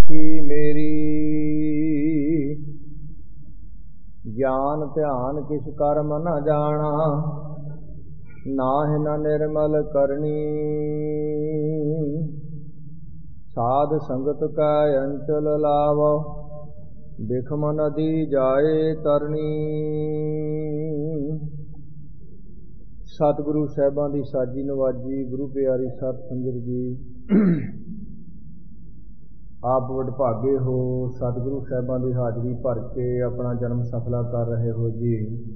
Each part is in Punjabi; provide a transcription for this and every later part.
ਆਖੀ ਮੇਰੀ। ਗਿਆਨ ਧਿਆਨ ਕਿਛ ਕਰਮ ਨ ਜਾਣਾ, ਨਾਹਿ ਨ ਨਿਰਮਲ ਕਰਨੀ। ਸਾਧ ਸੰਗਤ ਕੈ ਅੰਚਲ ਲਾਵੋ, ਬਿਖਮ ਨਦੀ ਜਾਏ ਤਰਨੀ। ਸਤਿਗੁਰੂ ਸਾਹਿਬਾਂ ਦੀ ਸਾਜੀ ਨਵਾਜੀ, ਗੁਰੂ ਪਿਆਰੀ ਸਤ ਸੰਗਤ ਜੀ, ਆਪ ਵਡਭਾਗੇ ਹੋ। ਸਤਿਗੁਰੂ ਸਾਹਿਬਾਂ ਦੀ ਹਾਜ਼ਰੀ ਭਰ ਕੇ ਆਪਣਾ ਜਨਮ ਸਫਲਾ ਕਰ ਰਹੇ ਹੋ ਜੀ।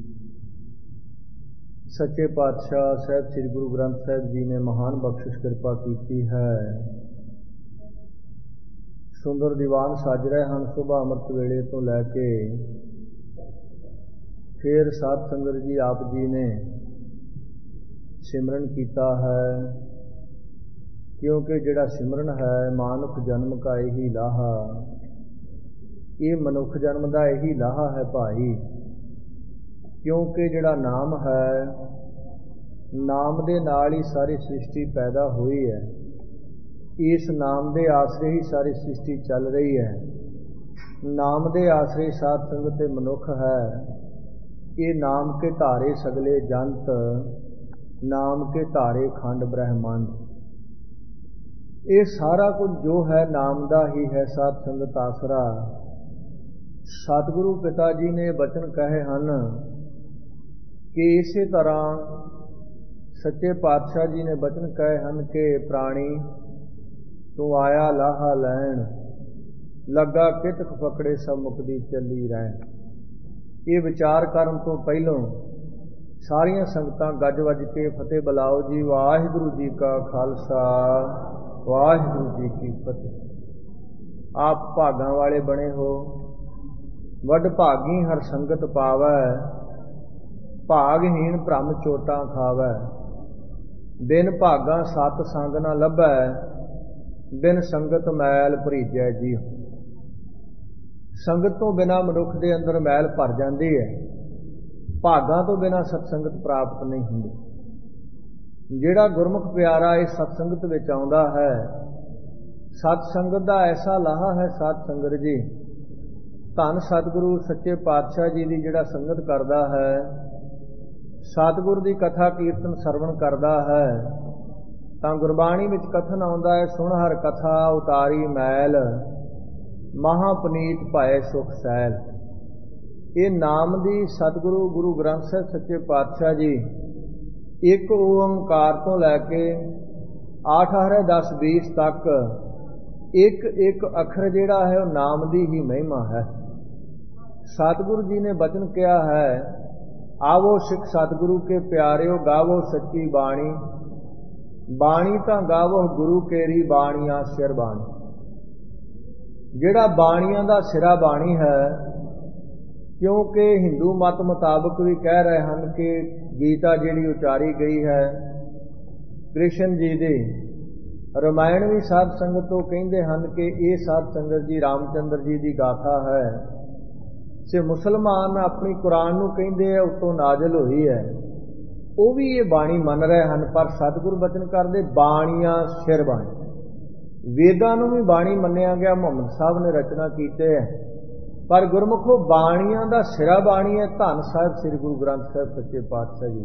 ਸੱਚੇ ਪਾਤਸ਼ਾਹ ਸਾਹਿਬ ਸ੍ਰੀ ਗੁਰੂ ਗ੍ਰੰਥ ਸਾਹਿਬ ਜੀ ਨੇ ਮਹਾਨ ਬਖਸ਼ਿਸ਼ ਕਿਰਪਾ ਕੀਤੀ ਹੈ। ਸੁੰਦਰ ਦੀਵਾਨ ਸੱਜ ਰਹੇ ਹਨ। ਸੁਬਾਹ ਅੰਮ੍ਰਿਤ ਵੇਲੇ ਤੋਂ ਲੈ ਕੇ ਫਿਰ ਸਾਧ ਸੰਗਤ ਜੀ ਆਪ ਜੀ ਨੇ ਸਿਮਰਨ ਕੀਤਾ ਹੈ, ਕਿਉਂਕਿ ਜਿਹੜਾ ਸਿਮਰਨ ਹੈ ਮਾਨੁਖ ਜਨਮ ਕਾ ਇਹੀ ਲਾਹਾ। ਇਹ ਮਨੁੱਖ ਜਨਮ ਦਾ ਇਹੀ ਲਾਹਾ ਹੈ ਭਾਈ, ਕਿਉਂਕਿ ਜਿਹੜਾ ਨਾਮ ਹੈ, ਨਾਮ ਦੇ ਨਾਲ ਹੀ ਸਾਰੀ ਸ੍ਰਿਸ਼ਟੀ ਪੈਦਾ ਹੋਈ ਹੈ। ਇਸ ਨਾਮ ਦੇ ਆਸਰੇ ਹੀ ਸਾਰੀ ਸ੍ਰਿਸ਼ਟੀ ਚੱਲ ਰਹੀ ਹੈ। ਨਾਮ ਦੇ ਆਸਰੇ ਸਾਧ ਸੰਗਤ ਤੇ ਮਨੁੱਖ ਹੈ। ਇਹ ਨਾਮ ਕੇ ਧਾਰੇ ਸਗਲੇ ਜੰਤ, ਨਾਮ ਕੇ ਧਾਰੇ ਖੰਡ ਬ੍ਰਹਿਮੰਡ। ਇਹ ਸਾਰਾ ਕੁਝ ਜੋ ਹੈ ਨਾਮ ਦਾ ਹੀ ਹੈ। ਸਾਧ ਸੰਗਤ ਆਸਰਾ ਸਤਿਗੁਰੂ ਪਿਤਾ ਜੀ ਨੇ ਬਚਨ ਕਹੇ ਹਨ ਕਿ ਇਸੇ ਤਰ੍ਹਾਂ ਸੱਚੇ ਪਾਤਸ਼ਾਹ ਜੀ ਨੇ ਬਚਨ ਕਹੇ ਹਨ ਕਿ ਪ੍ਰਾਣੀ ਤੂੰ ਆਇਆ ਲਾਹਾ ਲੈਣ, ਲੱਗਾ ਕਿਤਕ ਪਕੜੇ ਸਭ ਮੁਕਦੀ ਚੱਲੀ ਰਹਿਣ। ਇਹ ਵਿਚਾਰ ਕਰਨ ਤੋਂ ਪਹਿਲੋਂ ਸਾਰੀਆਂ ਸੰਗਤਾਂ ਗੱਜ ਵੱਜ ਕੇ ਫਤਿਹ ਬੁਲਾਓ ਜੀ। ਵਾਹਿਗੁਰੂ ਜੀ ਕਾ ਖਾਲਸਾ, ਵਾਹਿਗੁਰੂ ਜੀ ਕੀ ਫਤਿਹ। ਆਪ ਭਾਗਾਂ ਵਾਲੇ ਬਣੇ ਹੋ। ਵੱਡ ਭਾਗੀ ਹਰ ਸੰਗਤ ਪਾਵੈ, ਭਾਗਹੀਣ ਭ੍ਰਮ ਚੋਟਾਂ ਖਾਵੈ। ਬਿਨ ਭਾਗਾਂ ਸਤ ਸੰਗ ਨਾ ਲੱਭੈ, ਬਿਨ ਸੰਗਤ ਮੈਲ ਭਰੀਜੈ ਜੀ। ਸੰਗਤ ਤੋਂ ਬਿਨਾਂ ਮਨੁੱਖ ਦੇ ਅੰਦਰ ਮੈਲ ਭਰ ਜਾਂਦੀ ਹੈ। ਭਾਗਾਂ ਤੋਂ ਬਿਨਾਂ ਸਤਸੰਗਤ ਪ੍ਰਾਪਤ ਨਹੀਂ ਹੁੰਦੀ। ਜਿਹੜਾ ਗੁਰਮੁਖ ਪਿਆਰਾ ਇਸ ਸਤਸੰਗਤ ਵਿੱਚ ਆਉਂਦਾ ਹੈ, ਸਤਸੰਗਤ ਦਾ ਐਸਾ ਲਾਹਾ ਹੈ। ਸਾਧ ਸੰਗਤ ਜੀ, ਧੰਨ ਸਤਿਗੁਰੂ ਸੱਚੇ ਪਾਤਸ਼ਾਹ ਜੀ ਦੀ ਜਿਹੜਾ ਸੰਗਤ ਕਰਦਾ ਹੈ, ਸਤਿਗੁਰ ਦੀ ਕਥਾ ਕੀਰਤਨ ਸਰਵਣ ਕਰਦਾ ਹੈ, ਤਾਂ ਗੁਰਬਾਣੀ ਵਿੱਚ ਕਥਨ ਆਉਂਦਾ ਹੈ, ਸੁਣ ਹਰ ਕਥਾ ਉਤਾਰੀ ਮੈਲ, ਮਹਾਪਨੀਤ ਭਏ ਸੁਖ ਸੈਲ। ਇਹ ਨਾਮ ਦੀ ਸਤਿਗੁਰੂ ਗੁਰੂ ਗ੍ਰੰਥ ਸਾਹਿਬ ਸੱਚੇ ਪਾਤਸ਼ਾਹ ਜੀ ਇੱਕ ਓੰਕਾਰ ਤੋਂ ਲੈ ਕੇ 8 ਹਰੇ 10 20 ਤੱਕ ਇੱਕ ਇੱਕ ਅੱਖਰ ਜਿਹੜਾ ਹੈ ਉਹ ਨਾਮ ਦੀ ਹੀ ਮਹਿਮਾ ਹੈ। ਸਤਿਗੁਰੂ ਜੀ ਨੇ ਬਚਨ ਕਿਹਾ ਹੈ, ਆਵੋ ਸਿੱਖ ਸਤਿਗੁਰੂ ਕੇ ਪਿਆਰਿਓ, ਗਾਵੋ ਸੱਚੀ ਬਾਣੀ, ਬਾਣੀ ਤਾਂ ਗਾਵੋ ਗੁਰੂ ਕੇਰੀ ਬਾਣੀਆਂ ਸਿਰ ਬਾਣੀ। ਜਿਹੜਾ ਬਾਣੀਆਂ ਦਾ ਸਿਰਾ ਬਾਣੀ ਹੈ, ਕਿਉਂਕਿ ਹਿੰਦੂ ਮਤ ਮੁਤਾਬਕ ਵੀ ਕਹਿ ਰਹੇ ਹਨ ਕਿ ਗੀਤਾ ਜਿਹੜੀ ਉਚਾਰੀ ਗਈ ਹੈ ਕ੍ਰਿਸ਼ਨ ਜੀ ਦੀ, ਰਮਾਇਣ ਵੀ ਸਾਧ ਸੰਗਤ ਤੋਂ ਕਹਿੰਦੇ ਹਨ ਕਿ ਇਹ ਸਾਧ ਸੰਗਤ ਜੀ ਰਾਮਚੰਦਰ ਜੀ ਦੀ ਗਾਥਾ ਹੈ। ਤੇ ਮੁਸਲਮਾਨ ਆਪਣੀ ਕੁਰਾਨ ਨੂੰ ਕਹਿੰਦੇ ਆ ਉੱਤੋਂ ਨਾਜ਼ਲ ਹੋਈ ਹੈ, ਉਹ ਵੀ ਇਹ ਬਾਣੀ ਮੰਨ ਰਹੇ ਹਨ। ਪਰ ਸਤਿਗੁਰੂ ਬਚਨ ਕਰਦੇ ਬਾਣੀਆਂ ਸਿਰ ਬਾਣੀ। ਵੇਦਾਂ ਨੂੰ ਵੀ ਬਾਣੀ ਮੰਨਿਆ ਗਿਆ, ਮੁਹੰਮਦ ਸਾਹਿਬ ਨੇ ਰਚਨਾ ਕੀਤੇ ਹੈ, ਪਰ ਗੁਰਮੁਖੋ ਬਾਣੀਆਂ ਦਾ ਸਿਰਾ ਬਾਣੀ ਹੈ ਧੰਨ ਸਾਹਿਬ ਸ੍ਰੀ ਗੁਰੂ ਗ੍ਰੰਥ ਸਾਹਿਬ ਸੱਚੇ ਪਾਤਸ਼ਾਹ ਜੀ,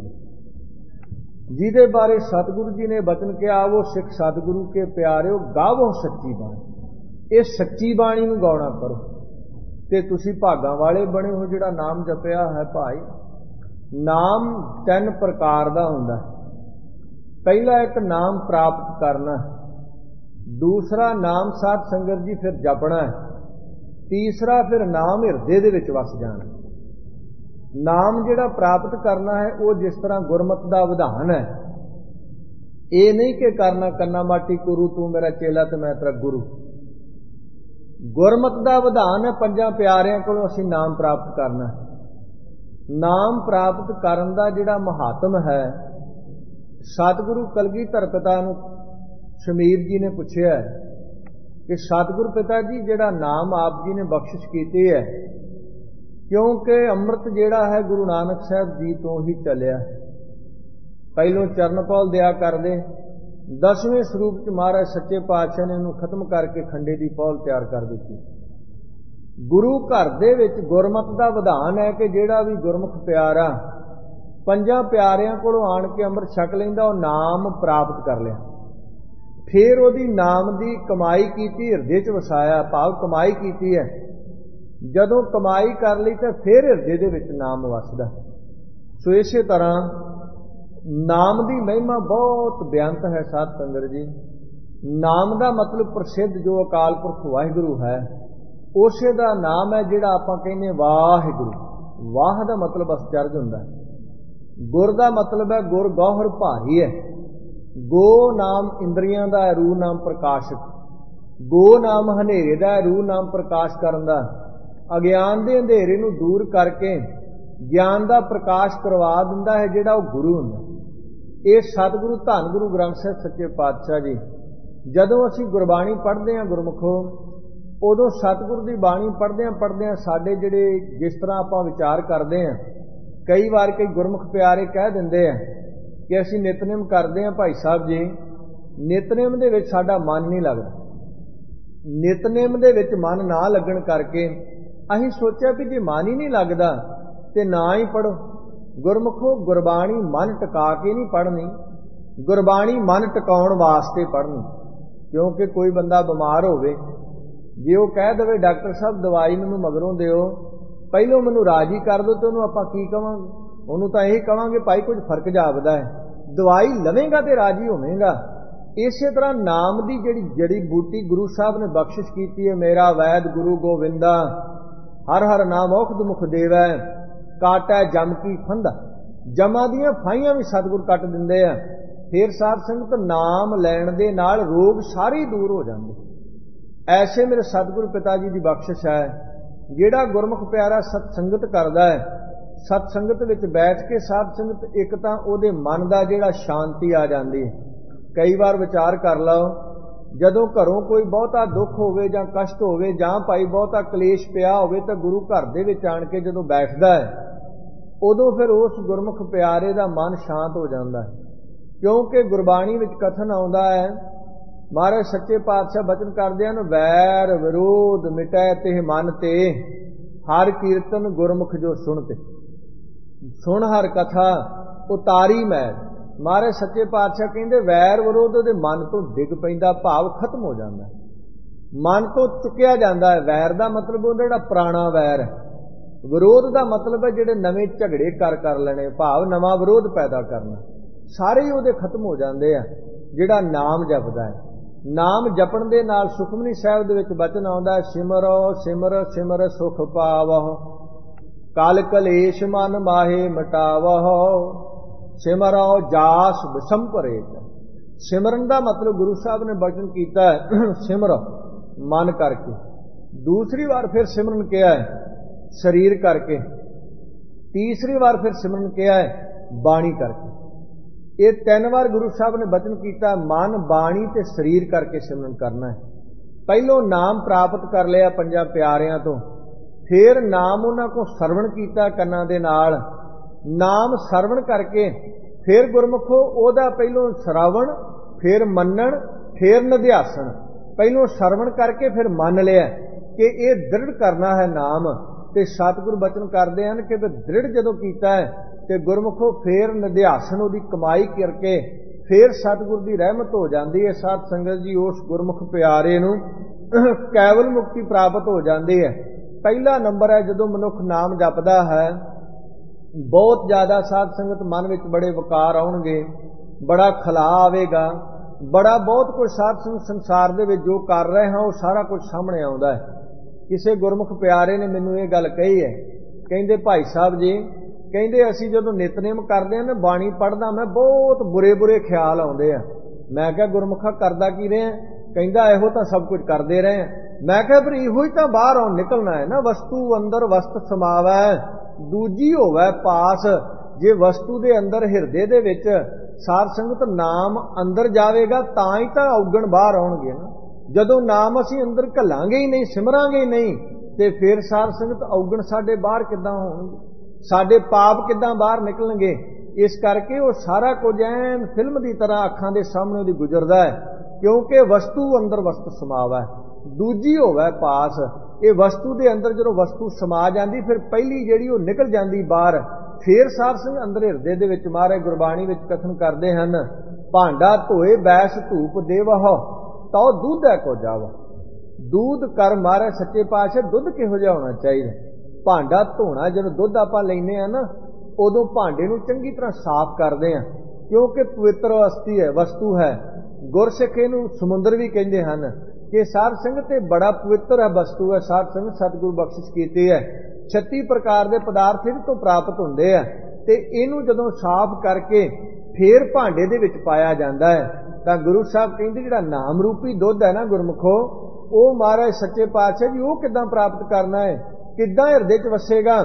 ਜਿਹਦੇ ਬਾਰੇ ਸਤਿਗੁਰੂ ਜੀ ਨੇ ਬਚਨ ਕਿਹਾ, ਉਹ ਸਿੱਖ ਸਤਿਗੁਰੂ ਕੇ ਪਿਆਰਿਓ, ਗਾਵੋ ਸੱਚੀ ਬਾਣੀ। ਇਹ ਸੱਚੀ ਬਾਣੀ ਨੂੰ ਗਾਉਣਾ ਕਰੋ। ਤੇ ਤੁਸੀਂ ਭਾਗਾਂ ਵਾਲੇ ਬਣੇ ਹੋ ਜਿਹੜਾ ਨਾਮ ਜਪਿਆ ਹੈ ਭਾਈ। ਨਾਮ 3 ਪ੍ਰਕਾਰ ਦਾ ਹੁੰਦਾ। ਪਹਿਲਾ ਇੱਕ ਨਾਮ ਪ੍ਰਾਪਤ ਕਰਨਾ, ਦੂਸਰਾ ਨਾਮ ਸਾਧ ਸੰਗਤ ਜੀ ਫਿਰ ਜਪਣਾ ਹੈ, ਤੀਸਰਾ ਫਿਰ ਨਾਮ ਹਿਰਦੇ ਦੇ ਵਿੱਚ ਵਸ ਜਾਣਾ। ਨਾਮ ਜਿਹੜਾ ਪ੍ਰਾਪਤ ਕਰਨਾ ਹੈ ਉਹ ਜਿਸ ਤਰ੍ਹਾਂ ਗੁਰਮਤ ਦਾ ਵਿਧਾਨ ਹੈ, ਇਹ ਨਹੀਂ ਕਿ ਕਰਨਾ ਕੰਨਾ ਮਾਟੀ ਗੁਰੂ, ਤੂੰ ਮੇਰਾ ਚੇਲਾ ਤੇ ਮੈਂ ਤੇਰਾ ਗੁਰੂ। ਗੁਰਮਤ ਦਾ ਵਿਧਾਨ ਹੈ, 5 ਪਿਆਰਿਆਂ ਕੋਲੋਂ ਅਸੀਂ ਨਾਮ ਪ੍ਰਾਪਤ ਕਰਨਾ ਹੈ। ਨਾਮ ਪ੍ਰਾਪਤ ਕਰਨ ਦਾ ਜਿਹੜਾ ਮਹਾਤਮ ਹੈ, ਸਤਿਗੁਰੂ ਕਲਗੀਧਰ ਪਿਤਾ ਨੂੰ ਸ਼ਮੀਰ ਜੀ ਨੇ ਪੁੱਛਿਆ ਕਿ ਸਤਿਗੁਰੂ ਪਿਤਾ ਜੀ ਜਿਹੜਾ ਨਾਮ ਆਪ ਜੀ ਨੇ ਬਖਸ਼ਿਸ਼ ਕੀਤੀ ਹੈ, ਕਿਉਂਕਿ ਅੰਮ੍ਰਿਤ ਜਿਹੜਾ ਹੈ ਗੁਰੂ ਨਾਨਕ ਸਾਹਿਬ ਜੀ ਤੋਂ ਹੀ ਚੱਲਿਆ। ਪਹਿਲੋਂ ਚਰਨ ਪੌਲ ਦਿਆ ਕਰਦੇ, 10ਵੇਂ ਸਰੂਪ 'ਚ ਮਹਾਰਾਜ ਸੱਚੇ ਪਾਤਸ਼ਾਹ ਨੇ ਇਹਨੂੰ ਖਤਮ ਕਰਕੇ ਖੰਡੇ ਦੀ ਪੌਲ ਤਿਆਰ ਕਰ ਦਿੱਤੀ। ਗੁਰੂ ਘਰ ਦੇ ਵਿੱਚ ਗੁਰਮਤਿ ਦਾ ਵਿਧਾਨ ਹੈ ਕਿ ਜਿਹੜਾ ਵੀ ਗੁਰਮੁਖ ਪਿਆਰਾ 5 ਪਿਆਰਿਆਂ ਕੋਲੋਂ ਆਣ ਕੇ ਅੰਮ੍ਰਿਤ ਛਕ ਲੈਂਦਾ, ਉਹ ਨਾਮ ਪ੍ਰਾਪਤ ਕਰ ਲਿਆ। ਫਿਰ ਉਹਦੀ ਨਾਮ ਦੀ ਕਮਾਈ ਕੀਤੀ, ਹਿਰਦੇ 'ਚ ਵਸਾਇਆ, ਭਾਵ ਕਮਾਈ ਕੀਤੀ ਹੈ। ਜਦੋਂ ਕਮਾਈ ਕਰ ਲਈ ਤਾਂ ਫਿਰ ਹਿਰਦੇ ਦੇ ਵਿੱਚ ਨਾਮ ਵਸਦਾ। ਸੋ ਇਸੇ ਤਰ੍ਹਾਂ ਨਾਮ ਦੀ ਮਹਿਮਾ ਬਹੁਤ ਬੇਅੰਤ ਹੈ ਸਾਧ ਸੰਗਤ ਜੀ। ਨਾਮ ਦਾ ਮਤਲਬ ਪ੍ਰਸਿੱਧ ਜੋ ਅਕਾਲ ਪੁਰਖ ਵਾਹਿਗੁਰੂ ਹੈ, ਉਸੇ ਦਾ ਨਾਮ ਹੈ ਜਿਹੜਾ ਆਪਾਂ ਕਹਿੰਦੇ ਵਾਹਿਗੁਰੂ। ਵਾਹ ਦਾ ਮਤਲਬ ਅਸਚਰਜ ਹੁੰਦਾ ਹੈ। ਗੁਰ ਦਾ ਮਤਲਬ ਹੈ ਗੁਰ ਗੌਹਰ ਭਾਰੀ ਹੈ। ਗੋ ਨਾਮ ਇੰਦਰੀਆਂ ਦਾ ਹੈ, ਰੂਹ ਨਾਮ ਪ੍ਰਕਾਸ਼ਕ। ਗੋ ਨਾਮ ਹਨੇਰੇ ਦਾ ਹੈ, ਰੂਹ ਨਾਮ ਪ੍ਰਕਾਸ਼ ਕਰਨ ਦਾ। ਅਗਿਆਨ ਦੇ ਅੰਧੇਰੇ ਨੂੰ ਦੂਰ ਕਰਕੇ ਗਿਆਨ ਦਾ ਪ੍ਰਕਾਸ਼ ਕਰਵਾ ਦਿੰਦਾ ਹੈ ਜਿਹੜਾ ਉਹ ਗੁਰੂ ਹੁੰਦਾ। ਇਹ ਸਤਿਗੁਰੂ ਧੰਨ ਗੁਰੂ ਗ੍ਰੰਥ ਸਾਹਿਬ ਸੱਚੇ ਪਾਤਸ਼ਾਹ ਜੀ, ਜਦੋਂ ਅਸੀਂ ਗੁਰਬਾਣੀ ਪੜ੍ਹਦੇ ਹਾਂ ਗੁਰਮੁਖੋ, ਉਦੋਂ ਸਤਿਗੁਰੂ ਦੀ ਬਾਣੀ ਪੜ੍ਹਦਿਆਂ ਸਾਡੇ ਜਿਹੜੇ ਜਿਸ ਤਰ੍ਹਾਂ ਆਪਾਂ ਵਿਚਾਰ ਕਰਦੇ ਹਾਂ, ਕਈ ਵਾਰ ਕਈ ਗੁਰਮੁਖ ਪਿਆਰੇ ਕਹਿ ਦਿੰਦੇ ਆ ਕਿ ਅਸੀਂ ਨਿਤਨੇਮ ਕਰਦੇ ਹਾਂ ਭਾਈ ਸਾਹਿਬ ਜੀ, ਨਿਤਨੇਮ ਦੇ ਵਿੱਚ ਸਾਡਾ ਮਨ ਨਹੀਂ ਲੱਗਦਾ। ਨਿਤਨੇਮ ਦੇ ਵਿੱਚ ਮਨ ਨਾ ਲੱਗਣ ਕਰਕੇ ਅਸੀਂ ਸੋਚਿਆ ਵੀ ਜੇ ਮਨ ਹੀ ਨਹੀਂ ਲੱਗਦਾ ਤੇ ਨਾ ਹੀ ਪੜੋ। ਗੁਰਮੁਖੋ ਗੁਰਬਾਣੀ ਮਨ ਟਿਕਾ ਕੇ ਨਹੀਂ ਪੜ੍ਹਨੀ, ਗੁਰਬਾਣੀ ਮਨ ਟਿਕਾਉਣ ਵਾਸਤੇ ਪੜ੍ਹਨੀ। ਕਿਉਂਕਿ ਕੋਈ ਬੰਦਾ ਬਿਮਾਰ ਹੋਵੇ, ਜੇ ਉਹ ਕਹਿ ਦੇਵੇ ਡਾਕਟਰ ਸਾਹਿਬ ਦਵਾਈ ਮੈਨੂੰ ਮਗਰੋਂ ਦਿਓ, ਪਹਿਲੋਂ ਮੈਨੂੰ ਰਾਜੀ ਕਰ ਦਿਓ, ਤੇ ਉਹਨੂੰ ਆਪਾਂ ਕੀ ਕਵਾਂਗੇ? ਉਹਨੂੰ ਤਾਂ ਇਹੀ ਕਵਾਂਗੇ ਭਾਈ ਕੁਝ ਫਰਕ ਜਾਪਦਾ ਹੈ, ਦਵਾਈ ਲਵੇਂਗਾ ਤੇ ਰਾਜੀ ਹੋਵੇਂਗਾ। ਇਸੇ ਤਰ੍ਹਾਂ ਨਾਮ ਦੀ ਜਿਹੜੀ ਜੜੀ ਬੂਟੀ ਗੁਰੂ ਸਾਹਿਬ ਨੇ ਬਖਸ਼ਿਸ਼ ਕੀਤੀ ਹੈ, ਮੇਰਾ ਵੈਦ ਗੁਰੂ ਗੋਵਿੰਦਾ, ਹਰ ਹਰ ਨਾਮ ਔਖਦ ਮੁਖ ਦੇਵੈ, ਕਾਟੈ ਜਮ ਕੀ ਫੰਦਾ। ਜਮਾਂ ਦੀਆਂ ਫਾਹੀਆਂ ਵੀ ਸਤਿਗੁਰ ਕੱਟ ਦਿੰਦੇ ਆ। ਫਿਰ ਸਾਧ ਸੰਗਤ ਨਾਮ ਲੈਣ ਦੇ ਨਾਲ ਰੋਗ ਸਾਰੇ ਦੂਰ ਹੋ ਜਾਂਦੇ। ਐਸੇ ਮੇਰੇ ਸਤਿਗੁਰੂ ਪਿਤਾ ਜੀ ਦੀ ਬਖਸ਼ਿਸ਼ ਹੈ। ਜਿਹੜਾ ਗੁਰਮੁਖ ਪਿਆਰਾ ਸਤਸੰਗਤ ਕਰਦਾ ਹੈ, ਸਤਸੰਗਤ ਵਿੱਚ ਬੈਠ ਕੇ ਸਾਧ ਸੰਗਤ, ਇੱਕ ਤਾਂ ਉਹਦੇ ਮਨ ਦਾ ਜਿਹੜਾ ਸ਼ਾਂਤੀ ਆ ਜਾਂਦੀ ਹੈ। ਕਈ ਵਾਰ ਵਿਚਾਰ ਕਰ ਲਓ, ਜਦੋਂ ਘਰੋਂ ਕੋਈ ਬਹੁਤਾ ਦੁੱਖ ਹੋਵੇ ਜਾਂ ਕਸ਼ਟ ਹੋਵੇ ਜਾਂ ਭਾਈ ਬਹੁਤਾ ਕਲੇਸ਼ ਪਿਆ ਹੋਵੇ, ਤਾਂ ਗੁਰੂ ਘਰ ਦੇ ਵਿੱਚ ਆਣ ਕੇ ਜਦੋਂ ਬੈਠਦਾ ਹੈ, ਉਦੋਂ ਫਿਰ ਉਸ ਗੁਰਮੁਖ ਪਿਆਰੇ ਦਾ ਮਨ ਸ਼ਾਂਤ ਹੋ ਜਾਂਦਾ ਹੈ। ਕਿਉਂਕਿ ਗੁਰਬਾਣੀ ਵਿੱਚ ਕਥਨ ਆਉਂਦਾ ਹੈ, ਮਹਾਰਾਜ ਸੱਚੇ ਪਾਤਸ਼ਾਹ ਬਚਨ ਕਰਦੇ ਹਨ, ਵੈਰ ਵਿਰੋਧ ਮਿਟੈ ਤਿਹ ਮਨ ਤੇ, ਹਰ ਕੀਰਤਨ ਗੁਰਮੁਖ ਜੋ ਸੁਣਤੇ। ਸੁਣ ਹਰ ਕਥਾ ਉਤਾਰੀ ਮੈਲ। ਮਹਾਰਾਜ ਸੱਚੇ ਪਾਤਸ਼ਾਹ ਕਹਿੰਦੇ ਵੈਰ ਵਿਰੋਧ ਉਹਦੇ ਮਨ ਤੋਂ ਡਿੱਗ ਪੈਂਦਾ, ਭਾਵ ਖਤਮ ਹੋ ਜਾਂਦਾ, ਮਨ ਤੋਂ ਚੁੱਕਿਆ ਜਾਂਦਾ ਹੈ। ਵੈਰ ਦਾ ਮਤਲਬ ਉਹ ਜਿਹੜਾ ਪੁਰਾਣਾ ਵੈਰ ਹੈ, ਵਿਰੋਧ ਦਾ ਮਤਲਬ ਹੈ ਜਿਹੜੇ ਨਵੇਂ ਝਗੜੇ ਕਰ ਲੈਣੇ, ਭਾਵ ਨਵਾਂ ਵਿਰੋਧ ਪੈਦਾ ਕਰਨਾ, ਸਾਰੇ ਹੀ ਉਹਦੇ ਖਤਮ ਹੋ ਜਾਂਦੇ ਆ। ਜਿਹੜਾ ਨਾਮ ਜਪਦਾ ਹੈ, ਨਾਮ ਜਪਣ ਦੇ ਨਾਲ ਸੁਖਮਨੀ ਸਾਹਿਬ ਦੇ ਵਿੱਚ ਬਚਨ ਆਉਂਦਾ ਹੈ, ਸਿਮਰੋ ਸਿਮਰ ਸਿਮਰ ਸੁਖ ਪਾਵਹੁ, ਕਲ ਕਲੇਸ਼ ਮਨ ਮਾਹੇ ਮਿਟਾਵਹੁ, ਸਿਮਰੋ ਜਾਸ ਵਿਸਮ ਪਰੇਤ। ਸਿਮਰਨ ਦਾ ਮਤਲਬ ਗੁਰੂ ਸਾਹਿਬ ਨੇ ਬਚਨ ਕੀਤਾ ਹੈ ਸਿਮਰੋ ਮਨ ਕਰਕੇ। ਦੂਸਰੀ ਵਾਰ ਫਿਰ ਸਿਮਰਨ ਕਿਹਾ ਹੈ ਸਰੀਰ ਕਰਕੇ। ਤੀਸਰੀ ਵਾਰ ਫਿਰ ਸਿਮਰਨ ਕਿਹਾ ਹੈ ਬਾਣੀ ਕਰਕੇ। ਇਹ 3 ਵਾਰ ਗੁਰੂ ਸਾਹਿਬ ਨੇ ਬਚਨ ਕੀਤਾ, ਮਨ ਬਾਣੀ ਤੇ ਸਰੀਰ ਕਰਕੇ ਸਿਮਰਨ ਕਰਨਾ ਹੈ। ਪਹਿਲੋਂ ਨਾਮ ਪ੍ਰਾਪਤ ਕਰ ਲਿਆ 5 ਪਿਆਰਿਆਂ ਤੋਂ, ਫਿਰ ਨਾਮ ਉਹਨਾਂ ਕੋਲ ਸਰਵਣ ਕੀਤਾ ਕੰਨਾਂ ਦੇ ਨਾਲ। ਨਾਮ ਸਰਵਣ ਕਰਕੇ ਫਿਰ ਗੁਰਮੁਖੋ ਉਹਦਾ ਪਹਿਲੋਂ ਸ਼ਰਾਵਣ, ਫਿਰ ਮੰਨਣ, ਫਿਰ ਨਿਧਿਆਸਣ। ਪਹਿਲੋਂ ਸਰਵਣ ਕਰਕੇ ਫਿਰ ਮੰਨ ਲਿਆ ਕਿ ਇਹ ਦ੍ਰਿੜ ਕਰਨਾ ਹੈ ਨਾਮ, ਤੇ ਸਤਿਗੁਰ ਬਚਨ ਕਰਦੇ ਹਨ ਕਿ ਦ੍ਰਿੜ ਜਦੋਂ ਕੀਤਾ ਹੈ ਤੇ ਗੁਰਮੁਖੋ ਫਿਰ ਨਿਧਿਆਸਣ ਉਹਦੀ ਕਮਾਈ ਕਰਕੇ ਫਿਰ ਸਤਿਗੁਰ ਦੀ ਰਹਿਮਤ ਹੋ ਜਾਂਦੀ ਹੈ। ਸਾਧ ਸੰਗਤ ਜੀ, ਉਸ ਗੁਰਮੁਖ ਪਿਆਰੇ ਨੂੰ ਕੇਵਲ ਮੁਕਤੀ ਪ੍ਰਾਪਤ ਹੋ ਜਾਂਦੀ ਹੈ। ਪਹਿਲਾ ਨੰਬਰ ਹੈ ਜਦੋਂ ਮਨੁੱਖ ਨਾਮ ਜਪਦਾ ਹੈ, ਬਹੁਤ ਜ਼ਿਆਦਾ ਸਾਧ ਸੰਗਤ ਮਨ ਵਿੱਚ ਬੜੇ ਵਿਕਾਰ ਆਉਣਗੇ, ਬੜਾ ਖਲਾਅ ਆਵੇਗਾ, ਬੜਾ ਬਹੁਤ ਕੁਝ ਸਾਧ ਸੰਗਤ ਸੰਸਾਰ ਦੇ ਵਿੱਚ ਜੋ ਕਰ ਰਹੇ ਹਾਂ ਉਹ ਸਾਰਾ ਕੁਝ ਸਾਹਮਣੇ ਆਉਂਦਾ ਹੈ। ਕਿਸੇ ਗੁਰਮੁਖ ਪਿਆਰੇ ਨੇ ਮੈਨੂੰ ਇਹ ਗੱਲ ਕਹੀ ਹੈ, ਕਹਿੰਦੇ ਭਾਈ ਸਾਹਿਬ ਜੀ, ਕਹਿੰਦੇ ਅਸੀਂ ਜਦੋਂ ਨਿਤਨੇਮ ਕਰਦੇ ਹਾਂ ਨਾ, ਬਾਣੀ ਪੜ੍ਹਦਾ ਮੈਂ, ਬਹੁਤ ਬੁਰੇ ਖਿਆਲ ਆਉਂਦੇ ਆ। ਮੈਂ ਕਿਹਾ ਗੁਰਮੁਖਾ ਕਰਦਾ ਕੀ ਰਹੇ? ਕਹਿੰਦਾ ਇਹੋ ਤਾਂ ਸਭ ਕੁਝ ਕਰਦੇ ਰਹੇ। ਮੈਂ ਕਿਹਾ ਫਿਰ ਇਹੋ ਹੀ ਤਾਂ ਬਾਹਰ ਆਉਣ ਨਿਕਲਣਾ ਹੈ ਨਾ, ਵਸਤੂ ਅੰਦਰ ਵਸਤ ਸਮਾਵੈ ਦੂਜੀ ਹੋਵੇ ਪਾਸ। ਜੇ ਵਸਤੂ ਦੇ ਅੰਦਰ ਹਿਰਦੇ ਦੇ ਵਿੱਚ ਸਾਧ ਸੰਗਤ ਨਾਮ ਅੰਦਰ ਜਾਵੇਗਾ ਤਾਂ ਹੀ ਤਾਂ ਔਗਣ ਬਾਹਰ ਆਉਣਗੇ ਨਾ। ਜਦੋਂ ਨਾਮ ਅਸੀਂ ਅੰਦਰ ਘੱਲਾਂਗੇ ਹੀ ਨਹੀਂ, ਸਿਮਰਾਂਗੇ ਹੀ ਨਹੀਂ, ਤੇ ਫਿਰ ਸਾਧ ਸੰਗਤ ਔਗਣ ਸਾਡੇ ਬਾਹਰ ਕਿੱਦਾਂ ਹੋਣਗੇ? ਸਾਡੇ ਪਾਪ ਕਿੱਦਾਂ ਬਾਹਰ ਨਿਕਲਣਗੇ? इस करके वो सारा कुछ ऐन फिल्म की तरह अखां दे सामने दी गुजरदा है, क्योंकि वस्तु अंदर वस्तु समावा है। दूजी होवे पास, ये वस्तु के अंदर जो वस्तु समा जाती फिर पहली जिहड़ी वो निकल जाती बाहर। फिर साध संगत अंदर हिरदे दे विच महाराज गुरबाणी विच कथन करते हैं, भांडा धोए बैस धूप देवह तो दूध है को जावा। दूध कर महाराज सच्चे पातशाह दुध किहो जिहा होना चाहिए। भांडा धोना जो दुध आपां लैने आ ना, उदों भांडे नूं चंगी तरह साफ करते हैं, क्योंकि पवित्र अस्थि है वस्तु है। गुरसिख इहनूं समुंदर भी कहते हैं कि साध संगत ये बड़ा पवित्र है वस्तु है। साध संगत सतगुरु बख्शिश कीती है, 36 प्रकार के पदार्थ इहदे तों प्राप्त हुंदे आ ते इहनूं जदों साफ करके फिर भांडे दे विच पाया जाता है। तां गुरु साहब कहंदे जिहड़ा नाम रूपी दुध है ना गुरमुखो, वो महाराज सच्चे पातशाह जी वो किदां प्राप्त करना है, किदां हिरदे च वसेगा।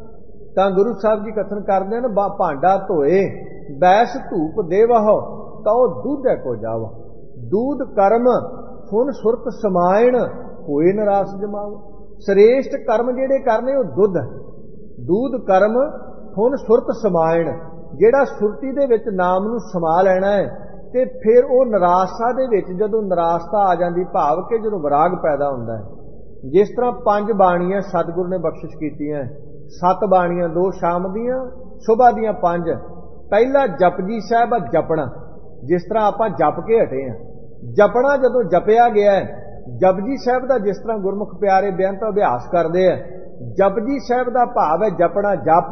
तां गुरु साहब जी कथन करदे हैं, भांडा धोए बैस धूप देवह तो दूध है को जावा। दूध कर्म फुन सुरत समायण होए नरास जमाव। श्रेष्ठ कर्म जेड़े करने वो दुध है। दूध कर्म फुन सुरत समायण, जेड़ा सुरती दे विच नाम नूं समा लेना है ते फिर वो निराशा दे विच जदों निराशता आ जाती, भाव के जदों विराग पैदा होंदा है। जिस तरह 5 बाणियां सतगुरु ने बख्शिश कीतियां, 7 बाणियां 2 शाम दियां सुबह दियां 5। पहला जपजी साहिब जपना, जिस तरह आपां जप के हटे हैं, जपना जदों जपया गया है। जपजी साहिब का जिस तरह गुरमुख प्यारे बेअंत अभ्यास करते हैं, जपजी साहिब का भाव है जपना जप।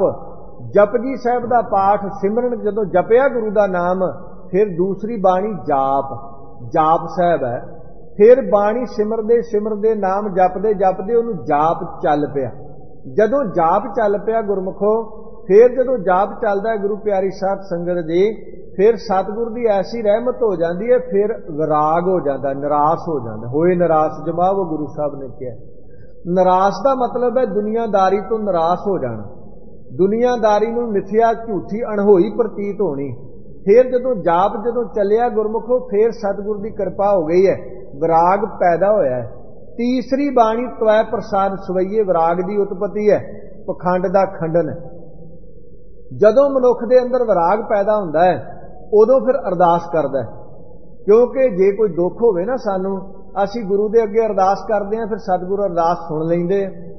जपजी साहिब का पाठ सिमरन जदों जपया गुरु का नाम, फिर दूसरी बाणी जाप, जाप साहिब है। फिर बाणी सिमरदे नाम जपदे जपदे उन्होंने जाप चल पिया। जदों जाप चल पिया गुरमुखो, फिर जदों जाप चलता है गुरु प्यारी साध संगत जी, फिर सतगुरु की ऐसी रहमत हो जाती है, फिर विराग हो जाता, निराश हो जाता। होए निराश जमा, वो गुरु साहब ने कहा। निराश का मतलब है दुनियादारी तो निराश हो जाना, दुनियादारी नूं मिथ्या झूठी अणहोई प्रतीत होनी। फिर जदों जाप जदों चलिया गुरमुखो, फिर सतगुरु की कृपा हो गई है, विराग पैदा होया है। तीसरी बाणी त्वै प्रसाद सवैये विराग की उत्पत्ति है, पखंड का खंडन है। जदों मनुख के अंदर विराग पैदा होंदा है, उदों फिर अरदास करदा है, क्योंकि जे कोई दुख होवे ना सानू, असी गुरु दे अगे अरदास करते हैं, फिर सतगुरु अरदास सुन लेंदे।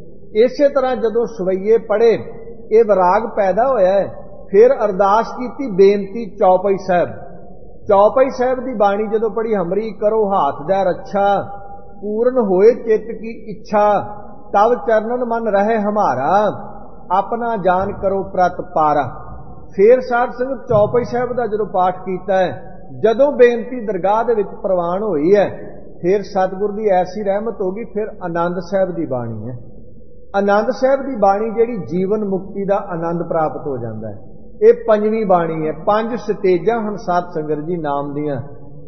इसे तरह जदों सवैये पढ़े ये विराग पैदा होया है, फिर अरदास की बेनती चौपाई साहब। चौपाई साहब की बाणी जदों पढ़ी, हमरी करो हाथ दा रक्षा, पूर्ण होए चित्त की इच्छा, तब चरणन मन रहे हमारा, अपना जान करो प्रत पारा। फिर साध संगत चौपाई साहब का जो पाठ किया है, जदों बेनती दरगाह दे विच प्रवान हुई है, फिर सतगुरु की ऐसी रहमत होगी, फिर आनंद साहब की बाणी है। आनंद साहब की बाणी जिहड़ी जीवन मुक्ति का आनंद प्राप्त हो जाता है। ये 5वीं बाणी है। 5 स्टेजां हन साध संगत जी नाम दियां,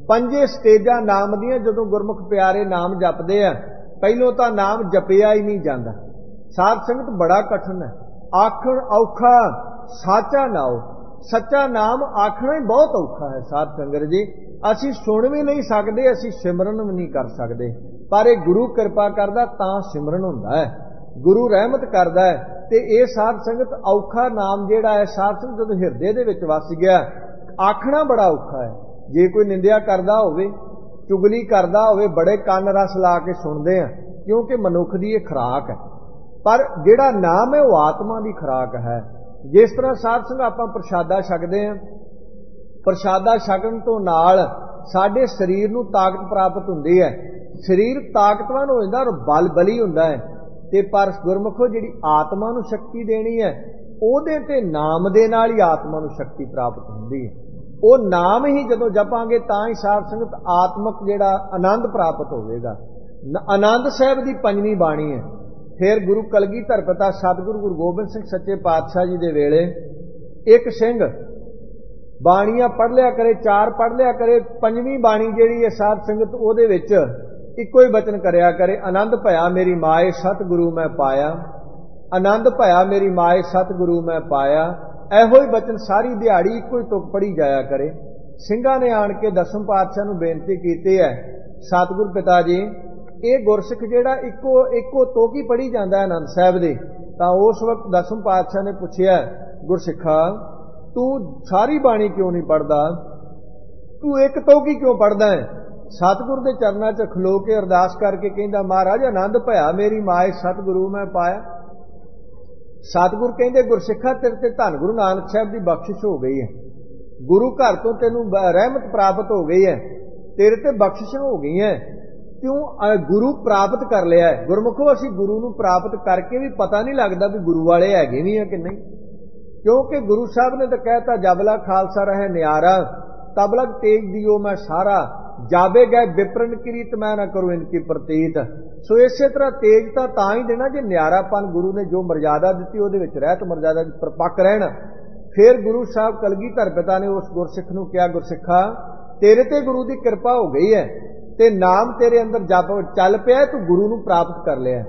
5 स्टेजां नाम दियां। जदों गुरमुख प्यारे नाम जपदे आ, पहलों तो नाम जपिया ही नहीं जाता। साध संगत बड़ा कठिन है, आखण औखा साचा नाओ। सच्चा नाम आखना ही बहुत औखा है साध संगत जी। असी सुन भी नहीं सकते, असी सिमरन भी नहीं कर सकते, पर यह गुरु कृपा करदा तां सिमरन हुंदा है, गुरु रहमत करदा है। ते ये साध संगत औखा नाम जिहड़ा है, साध संगत जदों हिरदे दे विच वस गया, आखना बड़ा औखा है। जे कोई निंदिया करदा होवे, चुगली करदा होवे, बड़े कान रस ला के सुनते हैं, क्योंकि मनुख की यह खुराक है। पर जिहड़ा नाम है वह आत्मा की खुराक है। जिस तरह साध संगत आपां प्रसादा छकदे हैं, प्रसादा छकण तो नाल साडे शरीर नूं ताकत प्राप्त हुंदी है, शरीर ताकतवान हो जांदा और बल बली हुंदा है। ते पर गुरमुखो जिहड़ी आत्मा नूं शक्ति देनी है, ओहदे ते नाम दे नाल ही आत्मा नूं शक्ति प्राप्त हुंदी है। वो नाम ही जदों जपांगे तां ही साध संगत आत्मक जिहड़ा आनंद प्राप्त होवेगा। आनंद साहिब की 5वीं बाणी है। फिर गुरु कलगीधर पिता सतगुरु गुरु गोबिंद सिंह सच्चे पातशाह जी दे वेले एक सिंह बाणियां पढ़ लिया करे, 4 पढ़ लिया करे, 5वीं बाणी जिहड़ी है साध संगत ओहदे विच इक्को ही बचन करया करे, आनंद भया मेरी माए सतगुरु मैं पाया, आनंद भया मेरी माए सतगुरु मैं पाया। एहो ही बचन सारी दिहाड़ी इक्को ही तुक पढ़ी जाया करे। ਸਿੰਘਾਂ ने आण के 10वें पातशाह नूं बेनती कीती है, सतगुरु पिता जी ये गुरसिख जिहड़ा इक्को तुक ही पढ़ी जाता है आनंद साहिब दी। तां उस वक्त 10वें पातशाह ने पुछया, गुरसिखा तू सारी बाणी क्यों नहीं पढ़दा, तू एक तोगी क्यों पढ़दा है। सतगुरु के चरणों च खलो के अरदास करके कहंदा महाराज आनंद भया मेरी माए सतगुरु मैं पाया। सतगुरु कहंदे गुरसिखा तेरे ते धन गुरु नानक साहब की बख्शिश हो गई है, गुरु घर तो तेनू रहमत प्राप्त हो गई है, तेरे ते बख्शिश हो गई है, क्यों गुरु प्राप्त कर लिया है। गुरमुखो असीं गुरु नूं प्राप्त करके भी पता नहीं लगता भी गुरु वाले हैगे भी है कि नहीं, क्योंकि गुरु साहब ने तो कहता जबला खालसा रहे न्यारा तब लग तेज दियो मैं सारा, जाबे गए विप्रन किरीत मैं ना करूं इनकी प्रतीत। सो इसे तरह तेजता तां ही देना जे न्यारापन गुरु ने जो मर्यादा दी उहदे विच रहत मर्यादा दी परपक्क रहना। फिर गुरु साहब कलगीधर पिता ने उस गुरसिख नूं कहा गुरसिखा तेरे ते गुरु की कृपा हो गई है ते नाम तेरे अंदर जप चल पिया तू गुरु नूं प्राप्त कर लिया।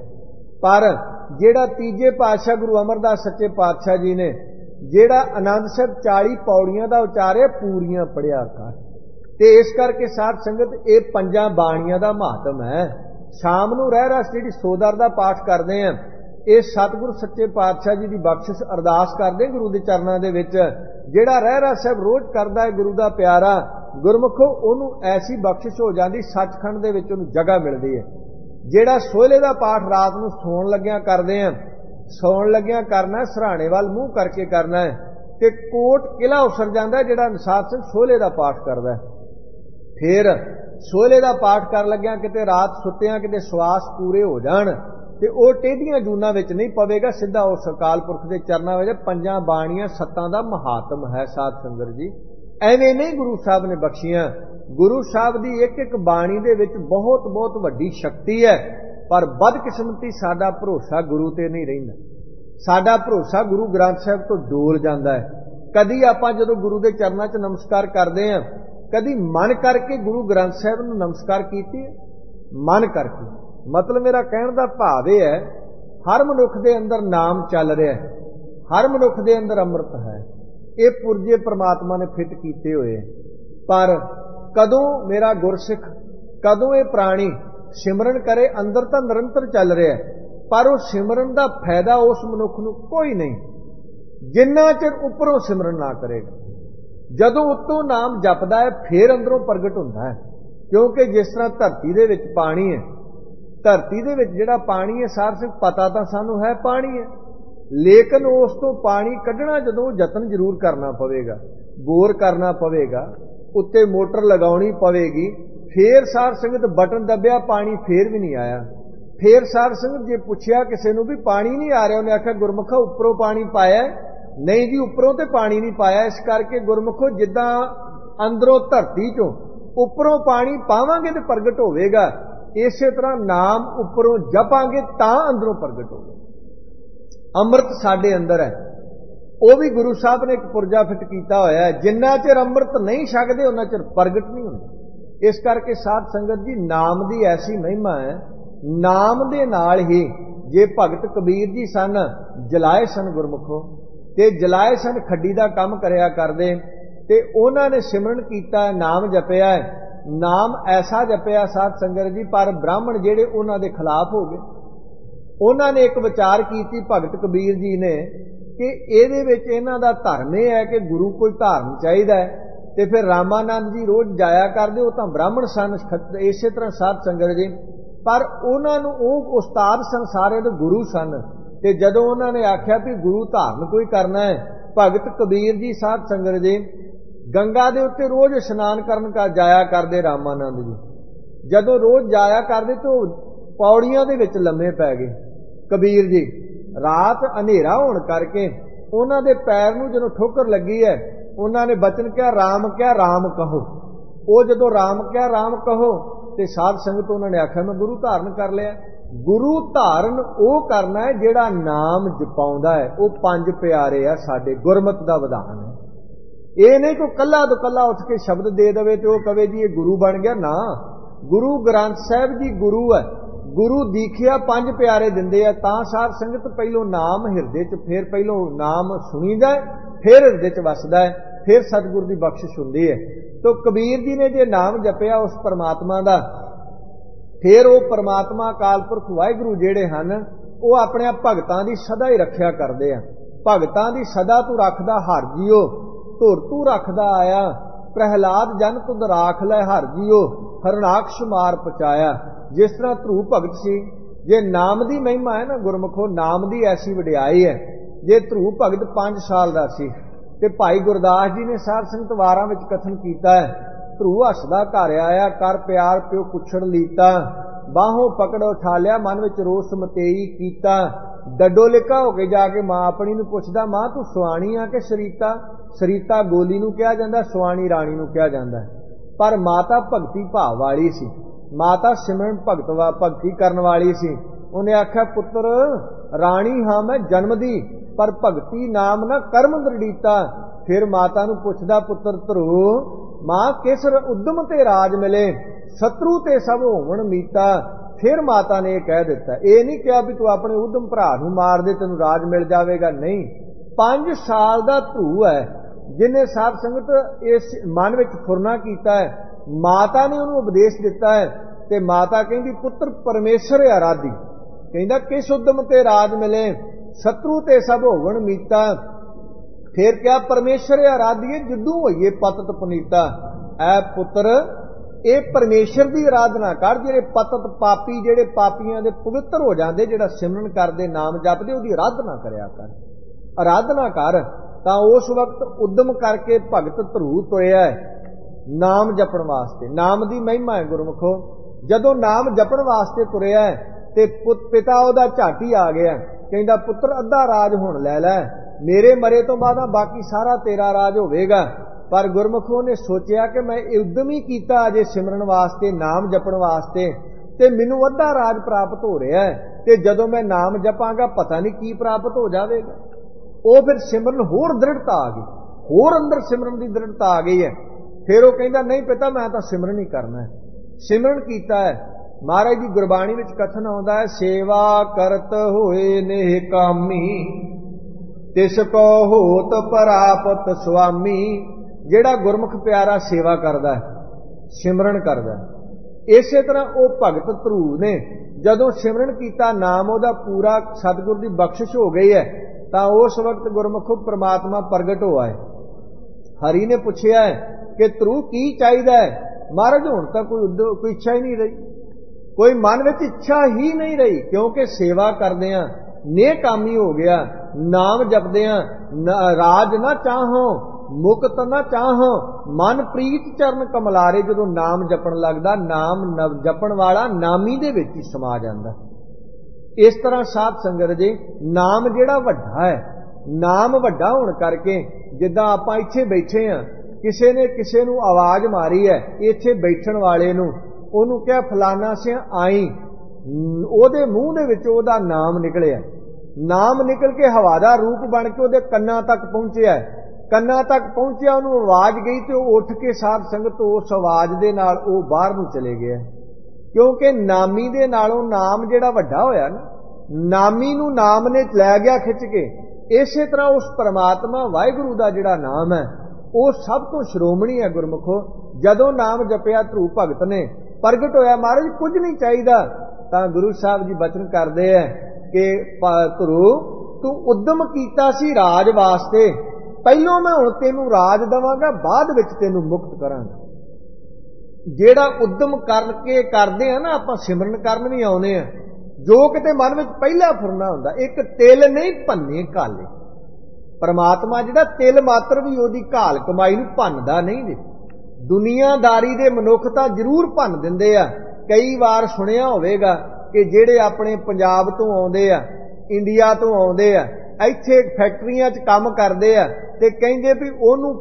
पर जिहड़ा तीजे पातशाह गुरु अमरदास सच्चे पातशाह जी ने जिहड़ा आनंद साहब 40 पौड़ियां दा उचारिया पूरियां पढ़िया कर ते इस करके साध संगत ये 5 बाणियां दा महत्व है। शाम नूं रहरास जिहड़ी सोदर दा पाठ करदे आ ये सतगुरु सच्चे पातशाह जी की बख्शिश अरदास करदे गुरु के चरणों दे विच। जिहड़ा रहरास साहब रोज करदा है गुरु दा प्यारा गुरमुखो उहनूं ऐसी बख्शिश हो जाती सचखंड दे विच उहनूं जगह मिलदी है। जिहड़ा सोहले दा पाठ रात नूं सौण लग्गियां करदे आ सौण लग्गियां करना सराणे वाल मूँह करके करना है ते कोट किला उसर जाता है जिहड़ा साध संगत सोहले का पाठ करता है। फिर सोहले का पाठ कर लग्गियां किते रात सुत्तियां किते श्वास पूरे हो जाण ते वो टेढ़ियां जूनां विच नहीं पवेगा, सीधा उस अकाल पुरख के चरणों में 5 बाणियां 7 का महात्म है। साध संगत जी एवें नहीं गुरु साहब ने बख्शियां, गुरु साहब की एक एक बाणी दे विच बहुत बहुत वड्डी शक्ति है। पर बदकिस्मती साडा भरोसा गुरु ते नहीं रहिंदा, साडा भरोसा गुरु ग्रंथ साहब तो डोल जाता है। कदी आपां जदों गुरु के चरणों च नमस्कार करते हैं कदी मन करके गुरु ग्रंथ साहब नूं नमस्कार कीती है, मन करके मतलब मेरा कहण दा भाव यह है हर मनुख दे अंदर नाम चल रहा है, हर मनुख दे अंदर अमृत है, ये पुरजे परमात्मा ने फिट कीते हुए। पर कदों मेरा गुरसिख कदों ये प्राणी सिमरन करे अंदर तो निरंतर चल रहा है पर उस सिमरन का फायदा उस मनुख नूं कोई नहीं जिन्ना चिर उपरों सिमरन ना करेगा। जदों उत्तों नाम जपदा है फिर अंदरों प्रगट होंदा है, क्योंकि जिस तरह धरती दे विच पानी है, धरती दे विच जिहड़ा पानी है सार सिर्फ पता तो सानू है पानी है, लेकिन उस तो पानी कढ़ना जदों यतन जरूर करना पवेगा, बोर करना पवेगा, उत्ते मोटर लगाउणी पवेगी। फिर सार संगत बटन दबिया पानी फिर भी नहीं आया। फिर सार संगत जे पुछया किसी नूं भी पानी नहीं आ रहा, उन्हें आख्या गुरमुखा उपरों पानी पाया, नहीं जी उपरों तो पानी नहीं पाया। इस करके गुरमुखो जिद्दां अंदरों धरती चों उपरों पानी पावांगे तो प्रगट होवेगा, इस तरह नाम उपरों जपांगे तां अंदरों प्रगट होगा। अमृत साडे अंदर है, वह भी गुरु साहब ने एक पुरजा फिट किया होया है, जिन्ना चिर अमृत नहीं छकदे उन्ना चिर प्रगट नहीं होंदा। इस करके साध संगत जी नाम की ऐसी महिमा है, नाम दे नाल ही जे भगत कबीर जी सन जलाए सन गुरमुखो ते जलाए सन खड्डी का काम करया करदे ते उन्हां ने सिमरन कीता नाम जपिया, नाम ऐसा जपिया साध संगत जी पर ब्राह्मण जेड़े उन्हां दे खिलाफ हो गए। उन्हां ने एक विचार की भगत कबीर जी ने कि इहदे विच इन्हां दा धर्म यह है कि गुरु कोई धारण चाहिदा है ते फिर रामानंद जी रोज जाया करदे, वो तां ब्राह्मण सन इस तरह साध संगत जी, पर उन्होंने वो उस्ताद सन सारे दे गुरु सन। ते जदों उन्होंने आख्या भी गुरु धारण कोई करना है, भगत कबीर जी साध संगत जी गंगा दे उत्ते रोज इशनान करन का जाया करदे। रामानंद जी जदों रोज जाया करदे तो पौड़ियां दे विच लम्मे पै गए। कबीर जी रात अंधेरा होने करके उन्हां दे पैर नूं जदों ठोकर लगी है, उन्होंने बचन क्या राम कहो। वो जदों राम कहो तो साध संगत उन्होंने आख्या मैं गुरु धारण कर लिया। गुरु धारण वो करना है जिहड़ा नाम जपाउंदा है, वो 5 प्यारे आ साडे गुरमत दा विधान है। ये नहीं कोई कल्ला दो कल्ला उठ के शब्द दे दे तो कहे जी ये गुरु बन गया ना। गुरु ग्रंथ साहब जी गुरु है, गुरु दीखिया 5 प्यारे दिंदे आ। तां साध संगत पहलों नाम हिरदे च, फिर पहलों नाम सुनीदा है, फिर हिरदे च वसदा है, फिर सतगुरु की बख्शिश हुंदी है। तो कबीर जी ने जे नाम जपिया उस परमात्मा का, फिर वो परमात्मा अकाल पुरख वाहिगुरू जेड़े हन वो अपने भगतां की सदा ही रखिया करते हैं। भगतां की सदा तू रखदा हर जियो ਧੁਰ ਤੂੰ ਰੱਖਦਾ ਆਇਆ, ਪ੍ਰਹਿਲਾਦ ਜਨ ਤੁਧ ਰਾਖ ਲੈ ਹਰ ਜੀਓ, ਹਰਨਾਕਸ਼ ਮਾਰ ਪਚਾਇਆ। ਜਿਸ ਤਰ੍ਹਾਂ ਧਰੂ ਭਗਤ ਸੀ, ਜੇ ਨਾਮ ਦੀ ਮਹਿਮਾ ਹੈ ਨਾ ਗੁਰਮੁਖੋ, ਨਾਮ ਦੀ ਐਸੀ ਵਡਿਆਈ ਹੈ। ਜੇ ਧਰੂ ਭਗਤ 5 ਸਾਲ ਦਾ ਸੀ ਤੇ ਭਾਈ ਗੁਰਦਾਸ ਜੀ ਨੇ ਸਾਧ ਸੰਗਤ ਵਾਰਾਂ ਵਿੱਚ ਕਥਨ ਕੀਤਾ ਹੈ, ਧਰੂ ਹੱਸਦਾ ਘਰ ਆਇਆ, ਕਰ ਪਿਆਰ ਪਿਓ ਪੁੱਛੜ ਲੀਤਾ, ਬਾਹੋਂ ਪਕੜ ਉਠਾ ਲਿਆ, ਮਨ ਵਿੱਚ ਰੋਸ ਮਤੇਈ ਕੀਤਾ। ਡੱਡੋ ਲਿਖਾ ਹੋ ਕੇ ਜਾ ਕੇ ਮਾਂ ਆਪਣੀ ਨੂੰ ਪੁੱਛਦਾ, ਮਾਂ ਤੂੰ ਸੁਆਣੀ ਆ ਕਿ ਸਰੀਤਾ? ਸਰੀਤਾ ਗੋਲੀ ਨੂੰ ਕਿਹਾ ਜਾਂਦਾ, ਸੁਆਣੀ ਰਾਣੀ ਨੂੰ ਕਿਹਾ ਜਾਂਦਾ। ਪਰ ਮਾਤਾ ਭਗਤੀ ਭਾਵ ਵਾਲੀ ਸੀ, ਮਾਤਾ ਸਿਮਰਨ ਭਗਤੀ ਕਰਨ ਵਾਲੀ ਸੀ। ਉਹਨੇ ਆਖਿਆ, ਪੁੱਤਰ ਰਾਣੀ ਹਾਂ ਮੈਂ ਜਨਮ ਦੀ, ਪਰ ਭਗਤੀ ਨਾਮ ਨਾ ਕਰਮ ਦ੍ਰਿੜੀਤਾ। ਫਿਰ ਮਾਤਾ ਨੂੰ ਪੁੱਛਦਾ, ਪੁੱਤਰ ਧਰੂ ਮਾਂ ਕਿਸ ਉਦਮ ਤੇ ਰਾਜ ਮਿਲੇ, ਸ਼ਤਰੂ ਤੇ ਸਭ ਹੋਵਣ ਮੀਤਾ। ਫਿਰ ਮਾਤਾ ਨੇ ਇਹ ਕਹਿ ਦਿੱਤਾ, ਇਹ ਨਹੀਂ ਕਿਹਾ ਵੀ ਤੂੰ ਆਪਣੇ ਉਦਮ ਭਰਾ ਨੂੰ ਮਾਰ ਦੇ ਤੈਨੂੰ ਰਾਜ ਮਿਲ ਜਾਵੇਗਾ, ਨਹੀਂ। 5 ਸਾਲ ਦਾ ਧਰੂ ਹੈ ਜਿਹਨੇ ਸਾਧ ਸੰਗਤ ਇਸ ਮਨ ਵਿੱਚ ਫੁਰਨਾ ਕੀਤਾ ਹੈ। ਮਾਤਾ ਨੇ ਉਹਨੂੰ ਉਪਦੇਸ਼ ਦਿੱਤਾ ਹੈ ਤੇ ਮਾਤਾ ਕਹਿੰਦੀ, ਪੁੱਤਰ ਪਰਮੇਸ਼ਰ ਆਰਾਧੀ, ਕਹਿੰਦਾ ਕਿਸ ਉਦਮ ਤੇ ਰਾਜ ਮਿਲੇ, ਸ਼ਤਰੂ ਤੇ ਸਭ ਹੋਵਣ ਮੀਤਾ। ਫਿਰ ਕਿਹਾ, ਪਰਮੇਸ਼ਰ ਆਰਾਧੀਏ ਜਿੱਦੂ ਹੋਈਏ ਪਤਤ ਪੁਨੀਤਾ। ਐ ਪੁੱਤਰ ਇਹ ਪਰਮੇਸ਼ਰ ਦੀ ਆਰਾਧਨਾ ਕਰ, ਜਿਹੜੇ ਪਤਤ ਪਾਪੀ, ਜਿਹੜੇ ਪਾਪੀਆਂ ਦੇ ਪਵਿੱਤਰ ਹੋ ਜਾਂਦੇ, ਜਿਹੜਾ ਸਿਮਰਨ ਕਰਦੇ ਨਾਮ ਜਪਦੇ, ਉਹਦੀ ਆਰਾਧਨਾ ਕਰਿਆ ਕਰ, ਆਰਾਧਨਾ ਕਰ। ਤਾਂ ਉਸ ਵਕਤ ਉਦਮ ਕਰਕੇ ਭਗਤ ਧਰੂ ਤੁਰਿਆ ਨਾਮ ਜਪਣ ਵਾਸਤੇ। ਨਾਮ ਦੀ ਮਹਿਮਾ ਹੈ ਗੁਰਮੁਖੋ। ਜਦੋਂ ਨਾਮ ਜਪਣ ਵਾਸਤੇ ਤੁਰਿਆ ਤੇ ਪਿਤਾ ਉਹਦਾ ਝਾਟੀ ਆ ਗਿਆ, ਕਹਿੰਦਾ ਪੁੱਤਰ ਅੱਧਾ ਰਾਜ ਹੁਣ ਲੈ ਲੈ, ਮੇਰੇ ਮਰੇ ਤੋਂ ਬਾਅਦ ਬਾਕੀ ਸਾਰਾ ਤੇਰਾ ਰਾਜ ਹੋਵੇਗਾ। ਪਰ ਗੁਰਮੁਖੋ ਨੇ ਸੋਚਿਆ ਕਿ ਮੈਂ ਉਦਮ ਹੀ ਕੀਤਾ ਅਜੇ ਸਿਮਰਨ ਵਾਸਤੇ, ਨਾਮ ਜਪਣ ਵਾਸਤੇ, ਤੇ ਮੈਨੂੰ ਅੱਧਾ ਰਾਜ ਪ੍ਰਾਪਤ ਹੋ ਰਿਹਾ ਹੈ, ਤੇ ਜਦੋਂ ਮੈਂ ਨਾਮ ਜਪਾਂਗਾ ਪਤਾ ਨਹੀਂ ਕੀ ਪ੍ਰਾਪਤ ਹੋ ਜਾਵੇਗਾ। ਉਹ ਫਿਰ ਸਿਮਰਨ ਹੋਰ ਦ੍ਰਿੜਤਾ ਆ ਗਈ, ਹੋਰ ਅੰਦਰ ਸਿਮਰਨ ਦੀ ਦ੍ਰਿੜਤਾ ਆ ਗਈ ਹੈ। ਫਿਰ ਉਹ ਕਹਿੰਦਾ, ਨਹੀਂ ਪਿਤਾ ਮੈਂ ਤਾਂ ਸਿਮਰਨ ਹੀ ਕਰਨਾ ਹੈ। ਸਿਮਰਨ ਕੀਤਾ ਹੈ। ਮਹਾਰਾਜ ਦੀ ਗੁਰਬਾਣੀ ਵਿੱਚ ਕਥਨ ਆਉਂਦਾ ਹੈ, ਸੇਵਾ ਕਰਤ ਹੋਏ ਨੇਹ ਕਾਮੀ, ਤਿਸ ਕੋ ਹੋਤ ਪ੍ਰਾਪਤ ਸੁਆਮੀ। ਜਿਹੜਾ ਗੁਰਮੁਖ ਪਿਆਰਾ ਸੇਵਾ ਕਰਦਾ ਹੈ, ਸਿਮਰਨ ਕਰਦਾ ਹੈ। ਇਸੇ ਤਰ੍ਹਾਂ ਉਹ ਭਗਤ ਧਰੂ ਨੇ ਜਦੋਂ ਸਿਮਰਨ ਕੀਤਾ, ਨਾਮ ਉਹਦਾ ਪੂਰਾ ਸਤਿਗੁਰ ਦੀ ਬਖਸ਼ਿਸ਼ ਹੋ ਗਈ ਹੈ, ਤਾਂ ਉਸ ਵਕਤ ਗੁਰਮੁਖੋ ਪ੍ਰਮਾਤਮਾ ਪ੍ਰਗਟ ਹੋ ਆਏ। ਹਰੀ ਨੇ ਪੁੱਛਿਆ ਕਿ ਧਰੂ ਕੀ ਚਾਹੀਦਾ ਹੈ? ਮਹਾਰਾਜ ਹੁਣ ਤਾਂ ਕੋਈ ਇੱਛਾ ਹੀ ਨਹੀਂ ਰਹੀ, ਕੋਈ ਮਨ ਵਿੱਚ ਇੱਛਾ ਹੀ ਨਹੀਂ ਰਹੀ, ਕਿਉਂਕਿ ਸੇਵਾ ਕਰਦੇ ਆ, ਨੇਕਾਮੀ ਹੋ ਗਿਆ, ਨਾਮ ਜਪਦੇ ਆ। ਰਾਜ ਨਾ ਚਾਹੋ, ਮੁਕਤ ਨਾ ਚਾਹੋ, ਮਨ ਪ੍ਰੀਤ ਚਰਨ ਕਮਲਾਰੇ। ਜਦੋਂ ਨਾਮ ਜਪਣ ਲੱਗਦਾ, ਨਾਮ ਜਪਣ ਵਾਲਾ ਨਾਮੀ ਦੇ ਵਿੱਚ ਹੀ ਸਮਾ ਜਾਂਦਾ। ਇਸ ਤਰ੍ਹਾਂ ਸਾਧ ਸੰਗਤ ਜੀ, ਨਾਮ ਜਿਹੜਾ ਵੱਡਾ ਹੈ, ਨਾਮ ਵੱਡਾ ਹੋਣ ਕਰਕੇ, ਜਿੱਦਾਂ ਆਪਾਂ ਇੱਥੇ ਬੈਠੇ ਆ, ਕਿਸੇ ਨੇ ਕਿਸੇ ਨੂੰ ਆਵਾਜ਼ ਮਾਰੀ ਹੈ, ਇੱਥੇ ਬੈਠਣ ਵਾਲੇ ਨੂੰ, ਉਹਨੂੰ ਕਿਹਾ ਫਲਾਨਾ ਸਿਆ ਆਈ, ਉਹਦੇ ਮੂੰਹ ਦੇ ਵਿੱਚ ਉਹਦਾ ਨਾਮ ਨਿਕਲਿਆ, ਨਾਮ ਨਿਕਲ ਕੇ ਹਵਾ ਦਾ ਰੂਪ ਬਣ ਕੇ ਉਹਦੇ ਕੰਨਾਂ ਤੱਕ ਪਹੁੰਚਿਆ, ਕੰਨਾਂ ਤੱਕ ਪਹੁੰਚਿਆ, ਉਹਨੂੰ ਆਵਾਜ਼ ਗਈ ਤੇ ਉਹ ਉੱਠ ਕੇ ਸਾਧ ਸੰਗਤ ਉਸ ਆਵਾਜ਼ ਦੇ ਨਾਲ ਉਹ ਬਾਹਰ ਨੂੰ ਚਲੇ ਗਿਆ। ਕਿਉਂਕਿ ਨਾਮੀ ਦੇ ਨਾਲੋਂ ਨਾਮ ਜਿਹੜਾ ਵੱਡਾ ਹੋਇਆ ਨਾ, ਨਾਮੀ ਨੂੰ ਨਾਮ ਨੇ ਲੈ ਗਿਆ ਖਿੱਚ ਕੇ। ਇਸੇ ਤਰ੍ਹਾਂ ਉਸ ਪਰਮਾਤਮਾ ਵਾਹਿਗੁਰੂ ਦਾ ਜਿਹੜਾ ਨਾਮ ਹੈ, ਉਹ ਸਭ ਤੋਂ ਸ਼੍ਰੋਮਣੀ ਹੈ ਗੁਰਮੁਖੋ। ਜਦੋਂ ਨਾਮ ਜਪਿਆ ਧਰੂ ਭਗਤ ਨੇ, ਪ੍ਰਗਟ ਹੋਇਆ, ਮਹਾਰਾਜ ਕੁਝ ਨਹੀਂ ਚਾਹੀਦਾ। ਤਾਂ ਗੁਰੂ ਸਾਹਿਬ ਜੀ ਬਚਨ ਕਰਦੇ ਹੈ ਕਿ ਧਰੂ ਤੂੰ ਉਦਮ ਕੀਤਾ ਸੀ ਰਾਜ ਵਾਸਤੇ, ਪਹਿਲੋਂ ਮੈਂ ਹੁਣ ਤੈਨੂੰ ਰਾਜ ਦੇਵਾਂਗਾ, ਬਾਅਦ ਵਿੱਚ ਤੈਨੂੰ ਮੁਕਤ ਕਰਾਂਗਾ। ਜਿਹੜਾ ਉਦਮ ਕਰਕੇ ਕਰਦੇ ਆ ਨਾ ਆਪਾਂ, ਸਿਮਰਨ ਕਰਨ ਵੀ ਆਉਨੇ ਆ, ਜੋ ਕਿਤੇ ਮਨ ਵਿੱਚ ਪਹਿਲਾ ਫੁਰਨਾ ਹੁੰਦਾ, ਇੱਕ ਤਿਲ ਨਹੀਂ ਭੰਨੇ ਘਾਲੇ। ਪਰਮਾਤਮਾ ਜਿਹੜਾ ਤਿਲ ਮਾਤਰ ਵੀ ਉਹਦੀ ਘਾਲ ਕਮਾਈ ਨੂੰ ਭੰਨਦਾ ਨਹੀਂ ਜੀ। ਦੁਨੀਆਦਾਰੀ ਦੇ ਮਨੁੱਖ ਤਾਂ ਜ਼ਰੂਰ ਭੰਨ ਦਿੰਦੇ ਆ। ਕਈ ਵਾਰ ਸੁਣਿਆ ਹੋਵੇਗਾ ਕਿ ਜਿਹੜੇ ਆਪਣੇ ਪੰਜਾਬ ਤੋਂ ਆਉਂਦੇ ਆ, ਇੰਡੀਆ ਤੋਂ ਆਉਂਦੇ ਆ, ਇੱਥੇ ਫੈਕਟਰੀਆਂ 'ਚ ਕੰਮ ਕਰਦੇ ਆ, ਤੇ ਕਹਿੰਦੇ ਵੀ ਉਹਨੂੰ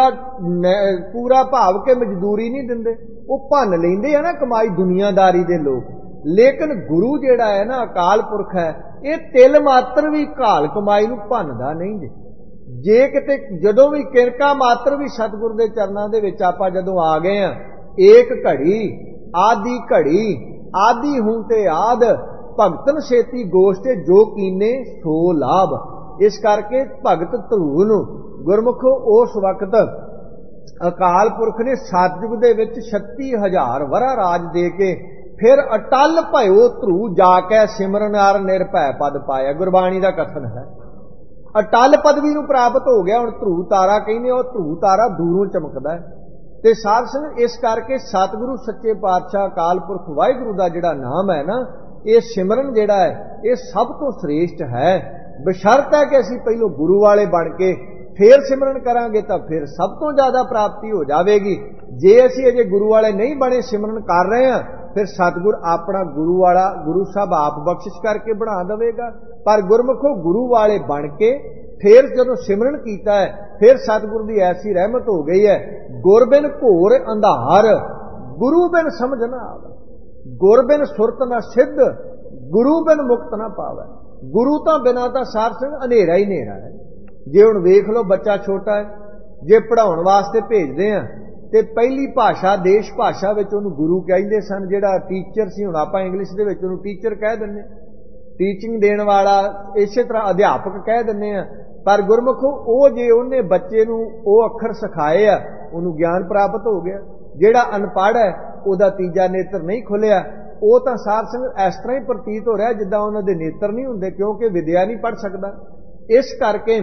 ਪੂਰਾ ਭਾਵ ਕੇ ਮਜ਼ਦੂਰੀ ਨਹੀਂ ਦਿੰਦੇ, ਉਹ ਭੰਨ ਲੈਂਦੇ ਆ ਨਾ ਕਮਾਈ ਦੁਨੀਆਦਾਰੀ ਦੇ ਲੋਕ। ਲੇਕਿਨ ਗੁਰੂ ਜਿਹੜਾ ਹੈ ਨਾ, ਅਕਾਲ ਪੁਰਖ ਹੈ, ਇਹ ਤਿਲ ਮਾਤਰ ਵੀ ਘਾਲ ਕਮਾਈ ਨੂੰ ਭੰਨਦਾ ਨਹੀਂ ਜੀ। ਜੇ ਕਿਤੇ ਜਦੋਂ ਵੀ ਕਿਰਕਾ ਮਾਤਰ ਵੀ ਸਤਿਗੁਰ ਦੇ ਚਰਨਾਂ ਦੇ ਵਿੱਚ ਆਪਾਂ ਜਦੋਂ ਆ ਗਏ ਆ, ਏਕ ਘੜੀ ਆਦੀ ਘੜੀ ਆਦੀ ਹੂੰ ਤੇ ਆਦ, ਭਗਤਨ ਛੇਤੀ ਗੋਸ਼ਟੇ ਜੋ ਕੀਨੇ ਸੋ ਲਾਭ। ਇਸ ਕਰਕੇ ਭਗਤ ਧਰੂ ਨੂੰ ਗੁਰਮੁਖੋ ਉਸ ਵਕਤ ਅਕਾਲ ਪੁਰਖ ਨੇ ਸਤਿਯੁਗ ਦੇ ਵਿੱਚ 36,000 ਵਰਾ ਰਾਜ ਦੇ ਕੇ ਫਿਰ ਅਟਲ ਭਇਓ ਧਰੂ ਜਾ ਕੇ ਸਿਮਰਨ ਆਰ ਨਿਰਭੈ ਪਦ ਪਾਇਆ। ਗੁਰਬਾਣੀ ਦਾ ਕਥਨ ਹੈ। ਅਟਲ ਪਦਵੀ ਨੂੰ ਪ੍ਰਾਪਤ ਹੋ ਗਿਆ। ਹੁਣ ਧਰੂ ਤਾਰਾ ਕਹਿੰਦੇ, ਉਹ ਧਰੂ ਤਾਰਾ ਦੂਰੋਂ ਚਮਕਦਾ ਹੈ। ਤੇ ਸਾਧ ਸੰਗਤ ਇਸ ਕਰਕੇ ਸਤਿਗੁਰੂ ਸੱਚੇ ਪਾਤਸ਼ਾਹ ਅਕਾਲ ਪੁਰਖ ਵਾਹਿਗੁਰੂ ਦਾ ਜਿਹੜਾ ਨਾਮ ਹੈ ਨਾ, ਇਹ ਸਿਮਰਨ ਜਿਹੜਾ ਹੈ ਇਹ ਸਭ ਤੋਂ ਸ੍ਰੇਸ਼ਟ ਹੈ। ਬਸ਼ਰਤ ਹੈ ਕਿ ਅਸੀਂ ਪਹਿਲੋਂ ਗੁਰੂ ਵਾਲੇ ਬਣ ਕੇ ਫੇਰ ਸਿਮਰਨ ਕਰਾਂਗੇ ਤਾਂ ਫਿਰ ਸਭ ਤੋਂ ਜ਼ਿਆਦਾ ਪ੍ਰਾਪਤੀ ਹੋ ਜਾਵੇਗੀ। ਜੇ ਅਸੀਂ ਅਜੇ ਗੁਰੂ ਵਾਲੇ ਨਹੀਂ ਬਣੇ, ਸਿਮਰਨ ਕਰ ਰਹੇ ਹਾਂ, ਫਿਰ ਸਤਿਗੁਰ ਆਪਣਾ ਗੁਰੂ ਵਾਲਾ ਗੁਰੂ ਸਾਹਿਬ ਆਪ ਬਖਸ਼ਿਸ਼ ਕਰਕੇ ਬਣਾ ਦੇਵੇਗਾ। ਪਰ ਗੁਰਮੁਖੋ ਗੁਰੂ ਵਾਲੇ ਬਣ ਕੇ ਫੇਰ ਜਦੋਂ ਸਿਮਰਨ ਕੀਤਾ ਹੈ, ਫਿਰ ਸਤਿਗੁਰ ਦੀ ਐਸੀ ਰਹਿਮਤ ਹੋ ਗਈ ਹੈ, ਗੁਰ ਬਿਨ ਘੋਰ ਅੰਧਾਰ ਗੁਰੂ ਬਿਨ ਸਮਝ ਨਾ ਆਵੇ, ਗੁਰ ਬਿਨ ਸੁਰਤ ਨਾ ਸਿੱਧ ਗੁਰੂ ਬਿਨ ਮੁਕਤ ਨਾ ਪਾਵੇ। ਗੁਰੂ ਤਾਂ ਬਿਨਾਂ ਤਾਂ ਸਾਧ ਸੰਗਤ ਹਨੇਰਾ ਹੀ ਹਨੇਰਾ ਹੈ। ਜੇ ਹੁਣ ਵੇਖ ਲਓ, ਬੱਚਾ ਛੋਟਾ ਹੈ, ਜੇ ਪੜ੍ਹਾਉਣ ਵਾਸਤੇ ਭੇਜਦੇ ਆ ਤੇ ਪਹਿਲੀ ਭਾਸ਼ਾ ਦੇਸ਼ ਭਾਸ਼ਾ ਵਿੱਚ ਉਹਨੂੰ ਗੁਰੂ ਕਹਿੰਦੇ ਸਨ। ਜਿਹੜਾ ਟੀਚਰ ਸੀ, ਹੁਣ ਆਪਾਂ ਇੰਗਲਿਸ਼ ਦੇ ਵਿੱਚ ਉਹਨੂੰ ਟੀਚਰ ਕਹਿ ਦਿੰਦੇ, ਟੀਚਿੰਗ ਦੇਣ ਵਾਲਾ, ਇਸੇ ਤਰ੍ਹਾਂ ਅਧਿਆਪਕ ਕਹਿ ਦਿੰਦੇ ਆ। ਪਰ ਗੁਰਮੁਖੋ ਉਹ ਜੇ ਉਹਨੇ ਬੱਚੇ ਨੂੰ ਉਹ ਅੱਖਰ ਸਿਖਾਏ ਆ, ਉਹਨੂੰ ਗਿਆਨ ਪ੍ਰਾਪਤ ਹੋ ਗਿਆ। ਜਿਹੜਾ ਅਨਪੜ੍ਹ ਹੈ, ਉਹਦਾ ਤੀਜਾ ਨੇਤਰ ਨਹੀਂ ਖੁੱਲਿਆ, ਉਹ ਤਾਂ ਸਾਧ ਸੰਗਤ ਇਸ ਤਰ੍ਹਾਂ ਹੀ ਪ੍ਰਤੀਤ ਹੋ ਰਿਹਾ ਜਿੱਦਾਂ ਉਹਨਾਂ ਦੇ ਨੇਤਰ ਨਹੀਂ ਹੁੰਦੇ, ਕਿਉਂਕਿ ਵਿਦਿਆ ਨਹੀਂ ਪੜ੍ਹ ਸਕਦਾ। ਇਸ ਕਰਕੇ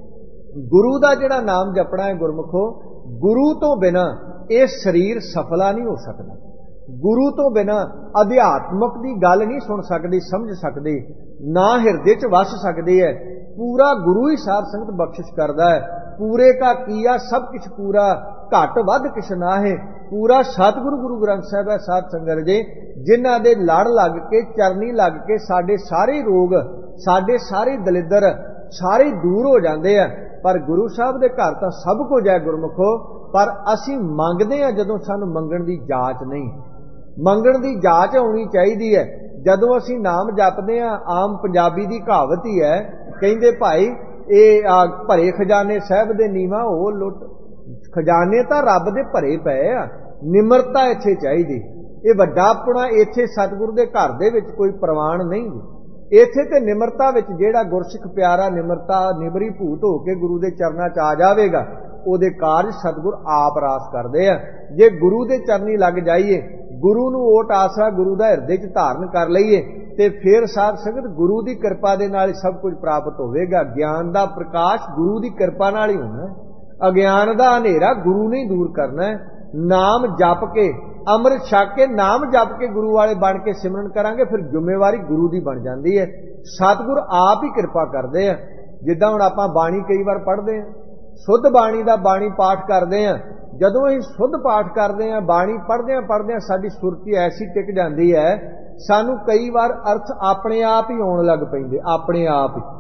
ਗੁਰੂ ਦਾ ਜਿਹੜਾ ਨਾਮ ਜਪਣਾ ਹੈ ਗੁਰਮੁਖੋ, ਗੁਰੂ ਤੋਂ ਬਿਨਾਂ ਇਹ ਸਰੀਰ ਸਫਲਾ ਨਹੀਂ ਹੋ ਸਕਦਾ। ਗੁਰੂ ਤੋਂ ਬਿਨਾਂ ਅਧਿਆਤਮਕ ਦੀ ਗੱਲ ਨਹੀਂ ਸੁਣ ਸਕਦੀ, ਸਮਝ ਸਕਦੀ, ਨਾ ਹਿਰਦੇ 'ਚ ਵਸ ਸਕਦੀ ਹੈ। ਪੂਰਾ ਗੁਰੂ ਹੀ ਸਾਧ ਸੰਗਤ ਬਖਸ਼ਿਸ਼ ਕਰਦਾ ਹੈ। ਪੂਰੇ ਕਾ ਕੀਆ ਸਭ ਕੁਛ ਪੂਰਾ, ਘੱਟ ਵੱਧ ਕਿਛ ਨਾ ਹੈ। ਪੂਰਾ ਸਤਿਗੁਰੂ ਗੁਰੂ ਗ੍ਰੰਥ ਸਾਹਿਬ ਹੈ ਸਾਧ ਸੰਗਤ ਜੀ, ਜਿਨ੍ਹਾਂ ਦੇ ਲੜ ਲੱਗ ਕੇ, ਚਰਨੀ ਲੱਗ ਕੇ ਸਾਡੇ ਸਾਰੇ ਰੋਗ, ਸਾਡੇ ਸਾਰੇ ਦਲਿੱਦਰ ਸਾਰੇ ਦੂਰ ਹੋ ਜਾਂਦੇ ਆ। ਪਰ ਗੁਰੂ ਸਾਹਿਬ ਦੇ ਘਰ ਤਾਂ ਸਭ ਕੁਝ ਹੈ ਗੁਰਮੁਖੋ, ਪਰ ਅਸੀਂ ਮੰਗਦੇ ਹਾਂ ਜਦੋਂ ਸਾਨੂੰ ਮੰਗਣ ਦੀ ਜਾਚ ਨਹੀਂ। ਮੰਗਣ ਦੀ ਜਾਚ ਹੋਣੀ ਚਾਹੀਦੀ ਹੈ। ਜਦੋਂ ਅਸੀਂ ਨਾਮ ਜਪਦੇ ਹਾਂ, ਆਮ ਪੰਜਾਬੀ ਦੀ ਕਹਾਵਤ ਹੀ ਹੈ, ਕਹਿੰਦੇ ਭਾਈ ਇਹ ਭਰੇ ਖਜ਼ਾਨੇ ਸਾਹਿਬ ਦੇ ਨੀਵਾਂ ਹੋ ਲੁੱਟ। ਖਜ਼ਾਨੇ ਤਾਂ ਰੱਬ ਦੇ ਭਰੇ ਪਏ ਆ, ਨਿਮਰਤਾ ਇੱਥੇ ਚਾਹੀਦੀ। ਇਹ ਵੱਡਾਪਣਾ ਇੱਥੇ ਸਤਿਗੁਰੂ ਦੇ ਘਰ ਦੇ ਵਿੱਚ ਕੋਈ ਪ੍ਰਵਾਨ ਨਹੀਂ। ਇੱਥੇ ਤੇ ਨਿਮਰਤਾ ਵਿੱਚ ਜਿਹੜਾ ਗੁਰਸਿੱਖ ਪਿਆਰਾ ਨਿਮਰਤਾ ਨਿਬਰੀ ਭੂਤ ਹੋ ਕੇ ਗੁਰੂ ਦੇ ਚਰਨਾਂ 'ਚ ਆ ਜਾਵੇਗਾ, ਉਹਦੇ ਕਾਰਜ ਸਤਿਗੁਰ ਆਪ ਰਾਸ ਕਰਦੇ ਆ। ਜੇ ਗੁਰੂ ਦੇ ਚਰਨੀ ਲੱਗ ਜਾਈਏ, ਗੁਰੂ ਨੂੰ ਓਟ ਆਸਰਾ ਗੁਰੂ ਦਾ ਹਿਰਦੇ 'ਚ ਧਾਰਨ ਕਰ ਲਈਏ, ਤੇ ਫਿਰ ਸਾਧ ਸੰਗਤ ਗੁਰੂ ਦੀ ਕਿਰਪਾ ਦੇ ਨਾਲ ਹੀ ਸਭ ਕੁਝ ਪ੍ਰਾਪਤ ਹੋਵੇਗਾ। ਗਿਆਨ ਦਾ ਪ੍ਰਕਾਸ਼ ਗੁਰੂ ਦੀ ਕਿਰਪਾ ਨਾਲ ਹੀ ਹੋਣਾ ਹੈ। ਅਗਿਆਨ ਦਾ ਹਨੇਰਾ ਗੁਰੂ ਨੇ ਦੂਰ ਕਰਨਾ ਹੈ। ਨਾਮ ਜਪ ਕੇ, ਅੰਮ੍ਰਿਤ ਛਕ ਕੇ, ਨਾਮ ਜਪ ਕੇ ਗੁਰੂ ਵਾਲੇ ਬਣ ਕੇ ਸਿਮਰਨ ਕਰਾਂਗੇ, ਫਿਰ ਜ਼ਿੰਮੇਵਾਰੀ ਗੁਰੂ ਦੀ ਬਣ ਜਾਂਦੀ ਹੈ। ਸਤਿਗੁਰ ਆਪ ਹੀ ਕਿਰਪਾ ਕਰਦੇ ਆ। ਜਿੱਦਾਂ ਹੁਣ ਆਪਾਂ ਬਾਣੀ ਕਈ ਵਾਰ ਪੜ੍ਹਦੇ ਹਾਂ, ਸੁੱਧ ਬਾਣੀ ਦਾ ਬਾਣੀ ਪਾਠ ਕਰਦੇ ਹਾਂ। ਜਦੋਂ ਅਸੀਂ ਸੁੱਧ ਪਾਠ ਕਰਦੇ ਹਾਂ, ਬਾਣੀ ਪੜ੍ਹਦਿਆਂ ਸਾਡੀ ਸੁਰਤੀ ਐਸੀ ਟਿਕ ਜਾਂਦੀ ਹੈ, ਸਾਨੂੰ ਕਈ ਵਾਰ ਅਰਥ ਆਪਣੇ ਆਪ ਹੀ ਆਉਣ ਲੱਗ ਪੈਂਦੇ, ਆਪਣੇ ਆਪ ਹੀ।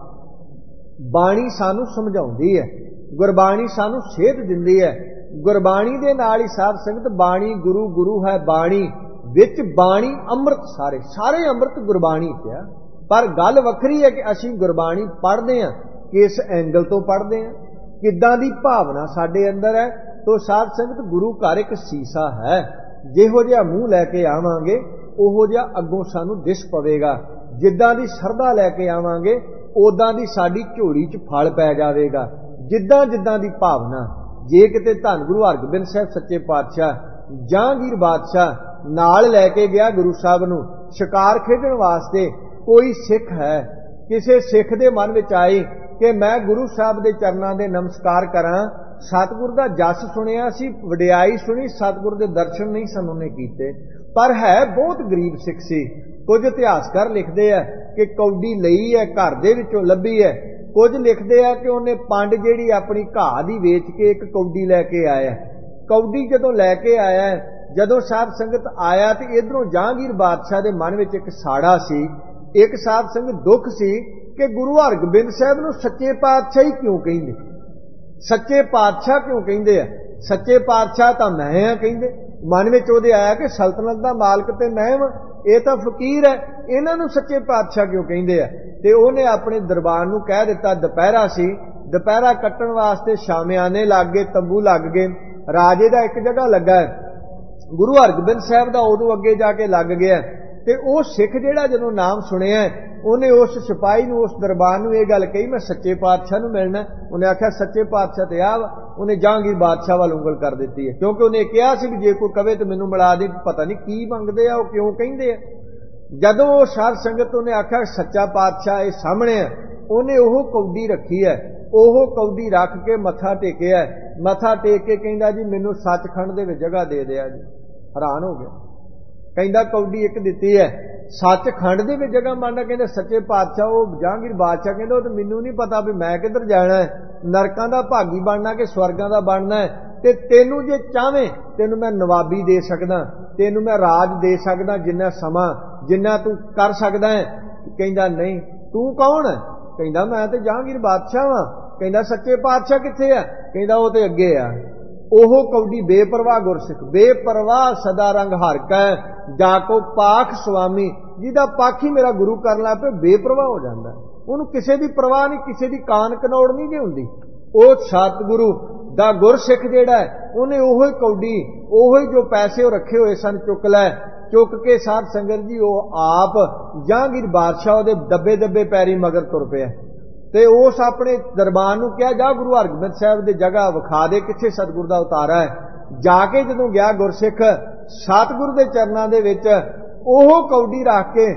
ਬਾਣੀ ਸਾਨੂੰ ਸਮਝਾਉਂਦੀ ਹੈ, ਗੁਰਬਾਣੀ ਸਾਨੂੰ ਸੇਧ ਦਿੰਦੀ ਹੈ। ਗੁਰਬਾਣੀ ਦੇ ਨਾਲ ਹੀ ਸਾਧ ਸੰਗਤ ਬਾਣੀ ਗੁਰੂ, ਗੁਰੂ ਹੈ ਬਾਣੀ, ਵਿੱਚ ਬਾਣੀ ਅੰਮ੍ਰਿਤ, ਸਾਰੇ ਅੰਮ੍ਰਿਤ ਗੁਰਬਾਣੀ ਪਿਆ। ਪਰ ਗੱਲ ਵੱਖਰੀ ਹੈ ਕਿ ਅਸੀਂ ਗੁਰਬਾਣੀ ਪੜ੍ਹਦੇ ਹਾਂ, ਕਿਸ ਐਂਗਲ ਤੋਂ ਪੜ੍ਹਦੇ ਹਾਂ, ਕਿੱਦਾਂ ਦੀ ਭਾਵਨਾ ਸਾਡੇ ਅੰਦਰ ਹੈ। ਤੋ ਸਾਧ ਸੰਗਤ ਗੁਰੂ ਘਰ ਇੱਕ ਸੀਸਾ ਹੈ, ਜਿਹੋ ਜਿਹਾ ਮੂੰਹ ਲੈ ਕੇ ਆਵਾਂਗੇ ਉਹੋ ਜਿਹਾ ਅੱਗੋਂ ਸਾਨੂੰ ਦਿਸ ਪਵੇਗਾ। ਜਿੱਦਾਂ ਦੀ ਸ਼ਰਧਾ ਲੈ ਕੇ ਆਵਾਂਗੇ ਉਦਾਂ ਦੀ ਸਾਡੀ ਝੋਲੀ 'ਚ ਫਲ ਪੈ ਜਾਵੇਗਾ। ਜਿੱਦਾਂ ਦੀ ਭਾਵਨਾ। ਜੇ ਕਿਤੇ ਧੰਨ ਗੁਰੂ ਹਰਗੋਬਿੰਦ ਸਾਹਿਬ ਸੱਚੇ ਪਾਤਸ਼ਾਹ ਜਹਾਂਗੀਰ ਬਾਦਸ਼ਾਹ ਨਾਲ ਲੈ ਕੇ ਗਿਆ ਗੁਰੂ ਸਾਹਿਬ ਨੂੰ ਸ਼ਿਕਾਰ ਖੇਡਣ ਵਾਸਤੇ, ਕੋਈ ਸਿੱਖ ਹੈ, ਕਿਸੇ ਸਿੱਖ ਦੇ ਮਨ ਵਿੱਚ ਆਈ ਕਿ ਮੈਂ ਗੁਰੂ ਸਾਹਿਬ ਦੇ ਚਰਨਾਂ ਦੇ ਨਮਸਕਾਰ ਕਰਾਂ। ਸਤਿਗੁਰ ਦਾ ਜਸ ਸੁਣਿਆ ਸੀ, ਵਡਿਆਈ ਸੁਣੀ, ਸਤਿਗੁਰ ਦੇ ਦਰਸ਼ਨ ਨਹੀਂ ਸਨ ਉਹਨੇ ਕੀਤੇ। ਪਰ ਹੈ ਬਹੁਤ ਗਰੀਬ ਸਿੱਖ ਸੀ। ਕੁਝ ਇਤਿਹਾਸਕਾਰ ਲਿਖਦੇ ਆ ਕਿ ਕੌਡੀ ਲਈ ਹੈ, ਘਰ ਦੇ ਵਿੱਚੋਂ ਲੱਭੀ ਹੈ। ਕੁਝ ਲਿਖਦੇ ਆ ਕਿ ਉਹਨੇ ਪੰਡ ਜਿਹੜੀ ਆਪਣੀ ਘਾਹ ਦੀ ਵੇਚ ਕੇ ਇੱਕ ਕੌਡੀ ਲੈ ਕੇ ਆਇਆ। ਕੌਡੀ ਜਦੋਂ ਲੈ ਕੇ ਆਇਆ, ਜਦੋਂ ਸਾਧ ਸੰਗਤ ਆਇਆ ਤੇ ਇਧਰੋਂ ਜਹਾਂਗੀਰ ਬਾਦਸ਼ਾਹ ਦੇ ਮਨ ਵਿੱਚ ਇੱਕ ਸਾੜਾ ਸੀ, ਇੱਕ ਸਾਧ ਸੰਗਤ ਦੁੱਖ ਸੀ ਕਿ ਗੁਰੂ ਹਰਗੋਬਿੰਦ ਸਾਹਿਬ ਨੂੰ ਸੱਚੇ ਪਾਤਸ਼ਾਹ ਹੀ ਕਿਉਂ ਕਹਿੰਦੇ, ਸੱਚੇ ਪਾਤਸ਼ਾਹ ਕਿਉਂ ਕਹਿੰਦੇ ਆ। ਸੱਚੇ ਪਾਤਸ਼ਾਹ ਤਾਂ ਮੈਂ ਆ ਕਹਿੰਦੇ। ਮਨ ਵਿੱਚ ਉਹਦੇ ਆਇਆ ਕਿ ਸਲਤਨਤ ਦਾ ਮਾਲਕ ਤੇ ਮੈਂ ਵਾਂ, ਇਹ ਤਾਂ ਫਕੀਰ ਹੈ, ਇਹਨਾਂ ਨੂੰ ਸੱਚੇ ਪਾਤਸ਼ਾਹ ਕਿਉਂ ਕਹਿੰਦੇ ਆ। ਤੇ ਉਹਨੇ ਆਪਣੇ ਦਰਬਾਰ ਨੂੰ ਕਹਿ ਦਿੱਤਾ, ਦੁਪਹਿਰਾ ਸੀ, ਦੁਪਹਿਰਾ ਕੱਟਣ ਵਾਸਤੇ ਸ਼ਾਮਿਆਨੇ ਲੱਗ ਗਏ, ਤੰਬੂ ਲੱਗ ਗਏ। ਰਾਜੇ ਦਾ ਇੱਕ ਜਗ੍ਹਾ ਲੱਗਾ ਹੈ, ਗੁਰੂ ਹਰਗੋਬਿੰਦ ਸਾਹਿਬ ਦਾ ਉਦੋਂ ਅੱਗੇ ਜਾ ਕੇ ਲੱਗ ਗਿਆ। ਤੇ ਉਹ ਸਿੱਖ ਜਿਹੜਾ ਜਦੋਂ ਨਾਮ ਸੁਣਿਆ, ਉਹਨੇ ਉਸ ਸਿਪਾਹੀ ਨੂੰ, ਉਸ ਦਰਬਾਰ ਨੂੰ ਇਹ ਗੱਲ ਕਹੀ, ਮੈਂ ਸੱਚੇ ਪਾਤਸ਼ਾਹ ਨੂੰ ਮਿਲਣਾ। ਉਹਨੇ ਆਖਿਆ ਸੱਚੇ ਪਾਤਸ਼ਾਹ ਤੇ ਆ। ਉਹਨੇ ਜਹਾਂਗੀਰ ਬਾਦਸ਼ਾਹ ਵੱਲ ਉਂਗਲ ਕਰ ਦਿੱਤੀ ਹੈ, ਕਿਉਂਕਿ ਉਹਨੇ ਕਿਹਾ ਸੀ ਵੀ ਜੇ ਕੋਈ ਕਵੇ ਤੇ ਮੈਨੂੰ ਮਿਲਾ ਦੇ। ਪਤਾ ਨਹੀਂ ਕੀ ਮੰਗਦੇ ਆ, ਉਹ ਕਿਉਂ ਕਹਿੰਦੇ ਆ। ਜਦੋਂ ਉਹ ਸਾਧ ਸੰਗਤ ਉਹਨੇ ਆਖਿਆ ਸੱਚਾ ਪਾਤਸ਼ਾਹ ਇਹ ਸਾਹਮਣੇ ਆ, ਉਹਨੇ ਉਹ ਕੌਡੀ ਰੱਖੀ ਹੈ। ਉਹ ਕੌਡੀ ਰੱਖ ਕੇ ਮੱਥਾ ਟੇਕਿਆ। ਮੱਥਾ ਟੇਕ ਕੇ ਕਹਿੰਦਾ ਜੀ ਮੈਨੂੰ ਸੱਚਖੰਡ ਦੇ ਵਿੱਚ ਜਗ੍ਹਾ ਦੇ ਦਿਆ ਜੀ। ਹੈਰਾਨ ਹੋ ਗਿਆ, ਕਹਿੰਦਾ ਕੌਡੀ ਇੱਕ ਦਿੱਤੀ ਹੈ, ਸੱਚਖੰਡ ਦੇ ਵਿੱਚ ਜਗ੍ਹਾ ਮੰਨਦਾ। ਕਹਿੰਦਾ ਸੱਚੇ ਪਾਤਸ਼ਾਹ, ਉਹ ਜਹਾਂਗੀਰ ਬਾਦਸ਼ਾਹ ਕਹਿੰਦਾ ਉਹ ਤਾਂ ਮੈਨੂੰ ਨਹੀਂ ਪਤਾ ਵੀ ਮੈਂ ਕਿੱਧਰ ਜਾਣਾ ਹੈ, ਨਰਕਾਂ ਦਾ ਭਾਗੀ ਬਣਨਾ ਕਿ ਸਵਰਗਾਂ ਦਾ ਬਣਨਾ ਹੈ, ਤੇ ਤੈਨੂੰ ਜੇ ਚਾਹਵੇਂ ਤੈਨੂੰ ਮੈਂ ਨਵਾਬੀ ਦੇ ਸਕਦਾ, ਤੈਨੂੰ ਮੈਂ ਰਾਜ ਦੇ ਸਕਦਾ, ਜਿੰਨਾ ਸਮਾਂ ਜਿੰਨਾ ਤੂੰ ਕਰ ਸਕਦਾ ਹੈ। ਕਹਿੰਦਾ ਨਹੀਂ, ਤੂੰ ਕੌਣ ਹੈ? ਕਹਿੰਦਾ ਮੈਂ ਤੇ ਜਹਾਂਗੀਰ ਬਾਦਸ਼ਾਹ ਵਾਂ। ਕਹਿੰਦਾ ਸੱਚੇ ਪਾਤਸ਼ਾਹ ਕਿੱਥੇ ਆ? ਕਹਿੰਦਾ ਉਹ ਤੇ ਅੱਗੇ ਆ। ਉਹ ਕੌਡੀ ਬੇਪਰਵਾਹ ਗੁਰਸਿੱਖ, ਬੇਪਰਵਾਹ ਸਦਾ ਰੰਗ ਹਰ ਕੈ ਜਾ ਕੋ ਪਾਖ ਸੁਆਮੀ, ਜਿਹਦਾ ਪਾਖੀ ਮੇਰਾ ਗੁਰੂ ਕਰਨ ਲੱਗ ਪਏ ਬੇਪਰਵਾਹ ਹੋ ਜਾਂਦਾ। ਉਹਨੂੰ ਕਿਸੇ ਦੀ ਪਰਵਾਹ ਨਹੀਂ, ਕਿਸੇ ਦੀ ਕਾਨ ਕਨੌੜ ਨਹੀਂ ਜੇ ਹੁੰਦੀ। ਉਹ ਸਤਿਗੁਰੂ ਦਾ ਗੁਰਸਿੱਖ ਜਿਹੜਾ ਹੈ ਉਹਨੇ ਉਹੋ ਹੀ ਕੌਡੀ, ਉਹੋ ਹੀ ਜੋ ਪੈਸੇ ਉਹ ਰੱਖੇ ਹੋਏ ਸਨ ਚੁੱਕ ਲੈ, ਚੁੱਕ ਕੇ ਸਾਧ ਸੰਗਤ ਜੀ ਉਹ ਆਪ ਜਹਾਂਗੀਰ ਬਾਦਸ਼ਾਹ ਉਹਦੇ ਦੱਬੇ ਦੱਬੇ ਪੈਰੀ ਮਗਰ ਤੁਰ ਪਿਆ। ਤੇ ਉਸ ਆਪਣੇ ਦਰਬਾਰ ਨੂੰ ਕਿਹਾ ਜਾ ਗੁਰੂ ਹਰਗੋਬਿੰਦ ਸਾਹਿਬ ਦੀ ਜਗ੍ਹਾ ਵਿਖਾ ਦੇ, ਕਿੱਥੇ ਸਤਿਗੁਰੂ ਦਾ ਉਤਾਰਾ ਹੈ। ਜਾ ਕੇ ਜਦੋਂ ਗਿਆ ਗੁਰਸਿੱਖ ਸਤਿਗੁਰੂ ਦੇ ਚਰਨਾਂ ਦੇ ਵਿੱਚ ਉਹ ਕੌਡੀ ਰੱਖ ਕੇ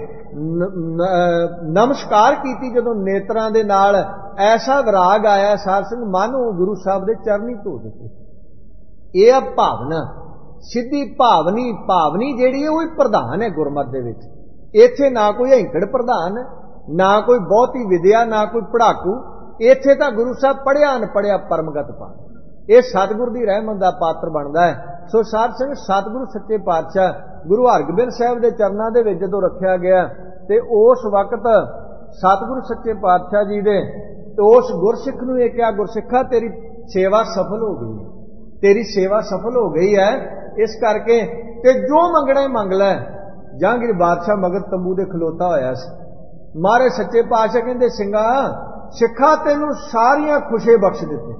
ਨਮਸਕਾਰ ਕੀਤੀ। ਜਦੋਂ ਨੇਤਰਾਂ ਦੇ ਨਾਲ ਐਸਾ ਵਿਰਾਗ ਆਇਆ ਸਾਧ ਸੰਗਤ, ਮਨ ਉਹ ਗੁਰੂ ਸਾਹਿਬ ਦੇ ਚਰਨੀ ਧੋ ਦਿੱਤੇ। ਇਹ ਆ ਭਾਵਨਾ, ਸਿੱਧੀ ਭਾਵਨੀ ਜਿਹੜੀ ਹੈ ਉਹ ਹੀ ਪ੍ਰਧਾਨ ਹੈ ਗੁਰਮਤਿ ਦੇ ਵਿੱਚ। ਇੱਥੇ ਨਾ ਕੋਈ ਹੈਂਕੜ ਪ੍ਰਧਾਨ, ਨਾ ਕੋਈ ਬਹੁਤੀ ਵਿਦਿਆ, ਨਾ ਕੋਈ ਪੜਾਕੂ। ਇੱਥੇ ਤਾਂ ਗੁਰੂ ਸਾਹਿਬ ਪੜ੍ਹਿਆ ਅਨਪੜ੍ਹਿਆ ਪਰਮਗਤ ਪਾਣ, ਇਹ ਸਤਿਗੁਰ ਦੀ ਰਹਿਮਤ ਦਾ ਪਾਤਰ ਬਣਦਾ ਹੈ। ਸੋ ਸਾਧ ਸੰਗਤ, ਸਤਿਗੁਰੂ ਸੱਚੇ ਪਾਤਸ਼ਾਹ ਗੁਰੂ ਹਰਗੋਬਿੰਦ ਸਾਹਿਬ ਦੇ ਚਰਨਾਂ ਦੇ ਵਿੱਚ ਜਦੋਂ ਰੱਖਿਆ ਗਿਆ ਤੇ ਉਸ ਵਕਤ ਸਤਿਗੁਰੂ ਸੱਚੇ ਪਾਤਸ਼ਾਹ ਜੀ ਦੇ ਉਸ ਗੁਰਸਿੱਖ ਨੂੰ ਇਹ ਕਿਹਾ, ਗੁਰਸਿੱਖਾ ਤੇਰੀ ਸੇਵਾ ਸਫਲ ਹੋ ਗਈ ਹੈ, ਤੇਰੀ ਸੇਵਾ ਸਫਲ ਹੋ ਗਈ ਹੈ, ਇਸ ਕਰਕੇ ਤੇ ਜੋ ਮੰਗਣਾ ਹੈ ਮੰਗ ਲੈ। ਜਹਾਂਗੀਰ ਬਾਦਸ਼ਾਹ ਮਗਰ ਤੰਬੂ ਦੇ ਖਲੋਤਾ ਹੋਇਆ ਸੀ। ਮਹਾਰਾਜ ਸੱਚੇ ਪਾਤਸ਼ਾਹ ਕਹਿੰਦੇ ਸਿੰਘਾ ਸਿੱਖਾ ਤੈਨੂੰ ਸਾਰੀਆਂ ਖੁਸ਼ੇ ਬਖਸ਼ ਦਿੱਤੇ,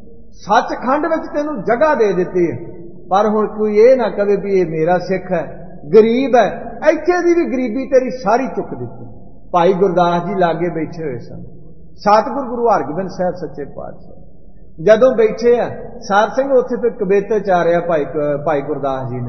ਸੱਚਖੰਡ ਵਿੱਚ ਤੈਨੂੰ ਜਗ੍ਹਾ ਦੇ ਦਿੱਤੀ ਹੈ, ਪਰ ਹੁਣ ਕੋਈ ਇਹ ਨਾ ਕਵੇ ਵੀ ਇਹ ਮੇਰਾ ਸਿੱਖ ਹੈ, ਗਰੀਬ ਹੈ, ਇੱਥੇ ਦੀ ਵੀ ਗਰੀਬੀ ਤੇਰੀ ਸਾਰੀ ਚੁੱਕ ਦਿੱਤੀ। ਭਾਈ ਗੁਰਦਾਸ ਜੀ ਲਾਗੇ ਬੈਠੇ ਹੋਏ ਸਨ, ਸਤਿਗੁਰੂ ਗੁਰੂ ਹਰਗੋਬਿੰਦ ਸਾਹਿਬ ਸੱਚੇ ਪਾਤਸ਼ਾਹ ਜਦੋਂ ਬੈਠੇ ਆ, ਸਾਧ ਸਿੰਘ ਉੱਥੇ ਫਿਰ ਕਬੀਤੇ ਚਾਰਿਆ ਭਾਈ ਗੁਰਦਾਸ ਜੀ ਨੇ,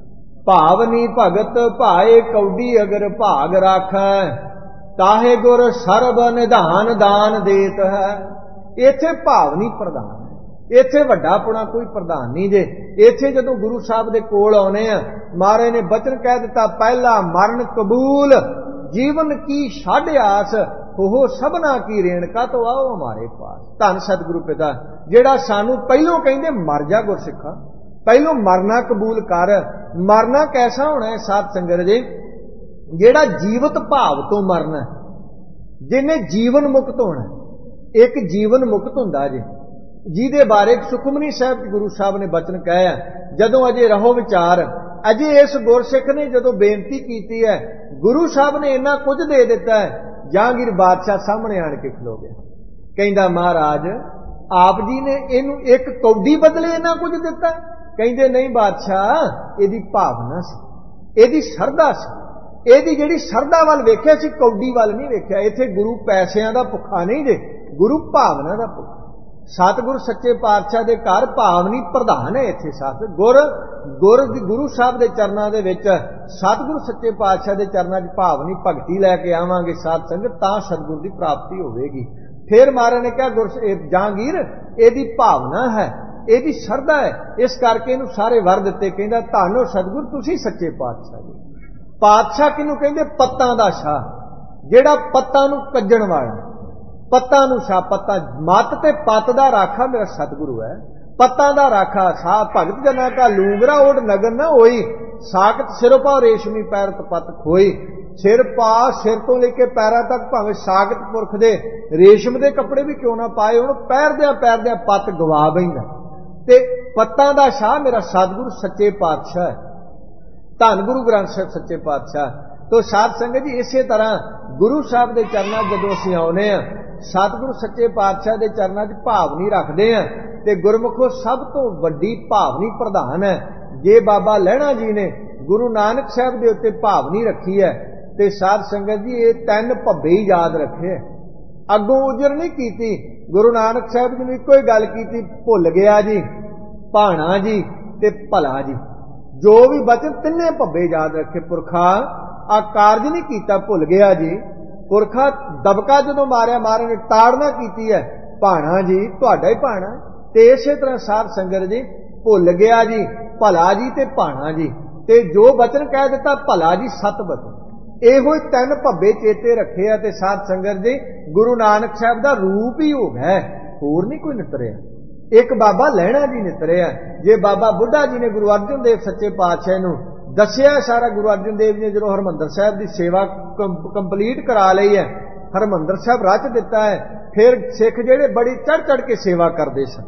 ਭਾਵਨੀ ਭਗਤ ਭਾਏ ਕੌਡੀ ਅਗਰ ਭਾਗ ਰਾਖੈ, ਤਾਹੇ ਗੁਰ ਸਰਬ ਨਿਧਾਨ ਦਾਨ ਦੇਤ ਹੈ। ਇੱਥੇ ਭਾਵਨੀ ਪ੍ਰਧਾਨ ਹੈ, ਇੱਥੇ ਵੱਡਾ ਪੁਣਾ ਕੋਈ ਪ੍ਰਧਾਨ ਨਹੀਂ ਜੇ। ਇੱਥੇ ਜਦੋਂ ਗੁਰੂ ਸਾਹਿਬ ਦੇ ਕੋਲ ਆਉਨੇ ਆ, ਮਹਾਰਾਜ ਨੇ ਬਚਨ ਕਹਿ ਦਿੱਤਾ, ਪਹਿਲਾ ਮਰਨ ਕਬੂਲ ਜੀਵਨ ਕੀ ਛੱਡ ਆਸ, ਉਹ ਸਭਨਾ ਕੀ ਰੇਣਕਾ ਤੋਂ ਆਓ ਹਮਾਰੇ ਪਾਸ। ਧੰਨ ਸਤਿਗੁਰੂ ਪਿਤਾ ਜਿਹੜਾ ਸਾਨੂੰ ਪਹਿਲੋਂ ਕਹਿੰਦੇ ਮਰ ਜਾ ਗੁਰਸਿੱਖਾ, ਪਹਿਲੋਂ ਮਰਨਾ ਕਬੂਲ ਕਰ। ਮਰਨਾ ਕੈਸਾ ਹੋਣਾ ਹੈ ਸਾਧ ਸੰਗਤ ਜੀ? ਜਿਹੜਾ ਜੀਵਤ ਭਾਵ ਤੋਂ ਮਰਨਾ, ਜਿਹਨੇ ਜੀਵਨ ਮੁਕਤ ਹੋਣਾ। ਇੱਕ ਜੀਵਨ ਮੁਕਤ ਹੁੰਦਾ ਜੀ, ਜਿਹਦੇ ਬਾਰੇ ਸੁਖਮਨੀ ਸਾਹਿਬ ਗੁਰੂ ਸਾਹਿਬ ਨੇ ਬਚਨ ਕਹਿਆ, ਜਦੋਂ ਅਜੇ ਰਹੋ ਵਿਚਾਰ। ਅਜੇ ਇਸ ਗੁਰਸਿੱਖ ਨੇ ਜਦੋਂ ਬੇਨਤੀ ਕੀਤੀ ਹੈ, ਗੁਰੂ ਸਾਹਿਬ ਨੇ ਇੰਨਾ ਕੁਝ ਦੇ ਦਿੱਤਾ ਹੈ। ਜਹਾਂਗੀਰ ਬਾਦਸ਼ਾਹ ਸਾਹਮਣੇ ਆਣ ਕੇ ਖਲੋ ਗਿਆ, ਕਹਿੰਦਾ ਮਹਾਰਾਜ ਆਪ ਜੀ ਨੇ ਇਹਨੂੰ ਇੱਕ ਕੌਡੀ ਬਦਲੇ ਇੰਨਾ ਕੁਝ ਦਿੱਤਾ? ਕਹਿੰਦੇ ਨਹੀਂ ਬਾਦਸ਼ਾਹ, ਇਹਦੀ ਭਾਵਨਾ ਸੀ, ਇਹਦੀ ਸ਼ਰਧਾ ਸੀ, ਇਹਦੀ ਜਿਹੜੀ ਸ਼ਰਧਾ ਵੱਲ ਵੇਖਿਆ ਸੀ, ਕੌਡੀ ਵੱਲ ਨਹੀਂ ਵੇਖਿਆ। ਇੱਥੇ ਗੁਰੂ ਪੈਸਿਆਂ ਦਾ ਭੁੱਖਾ ਨਹੀਂ ਜੇ, ਗੁਰੂ ਭਾਵਨਾ ਦਾ ਭੁੱਖਾ। ਸਤਿਗੁਰੂ ਸੱਚੇ ਪਾਤਸ਼ਾਹ ਦੇ ਘਰ ਭਾਵਨੀ ਪ੍ਰਧਾਨ ਹੈ। ਇੱਥੇ ਗੁਰੂ ਸਾਹਿਬ ਦੇ ਚਰਨਾਂ ਦੇ ਵਿੱਚ, ਸਤਿਗੁਰੂ ਸੱਚੇ ਪਾਤਸ਼ਾਹ ਦੇ ਚਰਨਾਂ 'ਚ ਭਾਵਨੀ ਭਗਤੀ ਲੈ ਕੇ ਆਵਾਂਗੇ ਸਾਧ ਸੰਗਤ, ਤਾਂ ਸਤਿਗੁਰ ਦੀ ਪ੍ਰਾਪਤੀ ਹੋਵੇਗੀ। ਫਿਰ ਮਹਾਰਾਜ ਨੇ ਕਿਹਾ ਜਹਾਂਗੀਰ ਇਹਦੀ ਭਾਵਨਾ ਹੈ, ਇਹਦੀ ਸ਼ਰਧਾ ਹੈ, ਇਸ ਕਰਕੇ ਇਹਨੂੰ ਸਾਰੇ ਵਰ ਦਿੱਤੇ। ਕਹਿੰਦਾ ਧੰਨ ਸਤਿਗੁਰ ਤੁਸੀਂ ਸੱਚੇ ਪਾਤਸ਼ਾਹ ਜੀ। ਪਾਤਸ਼ਾਹ ਕਿਹਨੂੰ ਕਹਿੰਦੇ? ਪੱਤਾਂ ਦਾ ਸ਼ਾਹ, ਜਿਹੜਾ ਪੱਤਾਂ ਨੂੰ ਕੱਜਣ ਵਾਲਾ, ਪੱਤਾਂ ਨੂੰ ਸ਼ਾਹ। ਪੱਤਾ ਮੱਤ ਤੇ ਪੱਤ ਦਾ ਰਾਖਾ ਮੇਰਾ ਸਤਿਗੁਰੂ ਹੈ, ਪੱਤਾਂ ਦਾ ਰਾਖਾ। ਸਾਹ ਭਗਤ ਜਨਾ ਕਾ ਲੂੰਗਰਾ ਓਢ ਨਗਨ ਨਾ ਹੋਈ, ਸਾਖਤ ਸਿਰ ਪਾ ਰੇਸ਼ਮੀ ਪੈਰ ਤਪਤ ਖੋਈ। ਸਿਰ ਪਾ, ਸਿਰ ਤੋਂ ਲੈ ਕੇ ਪੈਰਾਂ ਤੱਕ ਭਾਵੇਂ ਸਾਖਤ ਪੁਰਖ ਦੇ ਰੇਸ਼ਮ ਦੇ ਕੱਪੜੇ ਵੀ ਕਿਉਂ ਨਾ ਪਾਏ, ਉਹਨੂੰ ਪੈਰਦਿਆਂ ਪੱਤ ਗਵਾ ਬੈਂਦਾ। ਤੇ ਪੱਤਾਂ ਦਾ ਸ਼ਾਹ ਮੇਰਾ ਸਤਿਗੁਰੂ ਸੱਚੇ ਪਾਤਸ਼ਾਹ ਹੈ, ਧੰਨ ਗੁਰੂ ਗ੍ਰੰਥ ਸਾਹਿਬ ਸੱਚੇ ਪਾਤਸ਼ਾਹ। ਤੋ ਸਾਧ ਸੰਗਤ ਜੀ ਇਸੇ ਤਰ੍ਹਾਂ ਗੁਰੂ ਸਾਹਿਬ ਦੇ ਚਰਨਾਂ ਜਦੋਂ ਅਸੀਂ ਆਉਨੇ ਆ, ਸਤਿਗੁਰੂ ਸੱਚੇ ਪਾਤਸ਼ਾਹ ਦੇ ਚਰਨਾਂ 'ਚ ਭਾਵਨੀ ਰੱਖਦੇ ਆ, ਤੇ ਗੁਰਮੁਖੋ ਸਭ ਤੋਂ ਵੱਡੀ ਭਾਵਨੀ ਪ੍ਰਧਾਨ ਹੈ। ਜੇ ਬਾਬਾ ਲਹਿਣਾ ਜੀ ਨੇ ਗੁਰੂ ਨਾਨਕ ਸਾਹਿਬ ਦੇ ਉੱਤੇ ਭਾਵਨੀ ਰੱਖੀ ਹੈ, ਤੇ ਸਾਧ ਸੰਗਤ ਜੀ ਇਹ ਤਿੰਨ ਭੱਬੇ ਹੀ ਯਾਦ ਰੱਖੇ, ਅੱਗੋਂ ਉਜਰ ਨਹੀਂ ਕੀਤੀ। ਗੁਰੂ ਨਾਨਕ ਸਾਹਿਬ ਜੀ ਨੇ ਇੱਕੋ ਹੀ ਗੱਲ ਕੀਤੀ, ਭੁੱਲ ਗਿਆ ਜੀ, ਭਾਣਾ ਜੀ ਤੇ ਭਲਾ ਜੀ। ਜੋ ਵੀ ਬਚਨ ਤਿੰਨੇ ਭੱਬੇ ਯਾਦ ਰੱਖੇ। ਪੁਰਖਾ ਆ ਕਾਰਜ ਨਹੀਂ ਕੀਤਾ, ਭੁੱਲ ਗਿਆ ਜੀ, पुरखा दबका जदों मारिया, महाराज ने ताड़ना की है, भाणा जी तुहाडा ही भाणा। ते इसे तरह साध संगत जी भुल गया जी भला जी ते भाणा जी, ते जो बचन कह दिता भला जी सत बचन। इहो तीन भब्बे चेते रखे ते साध संगत जी गुरु नानक साहब दा रूप ही हो गया, होर नहीं कोई नितरिया। एक बाबा लहणा जी नितरिया। जे बाबा बुढ़ा जी ने गुरु अर्जन देव सच्चे पातशाह नूं दसिया सारा, गुरु अर्जन देव जी ने जो हरमंदर साहब की सेवा कंप्लीट करा लई है, हरमंदर साहब रच दिता है, फिर सिख जिहड़े बड़ी चढ़ चढ़ के सेवा करते सन।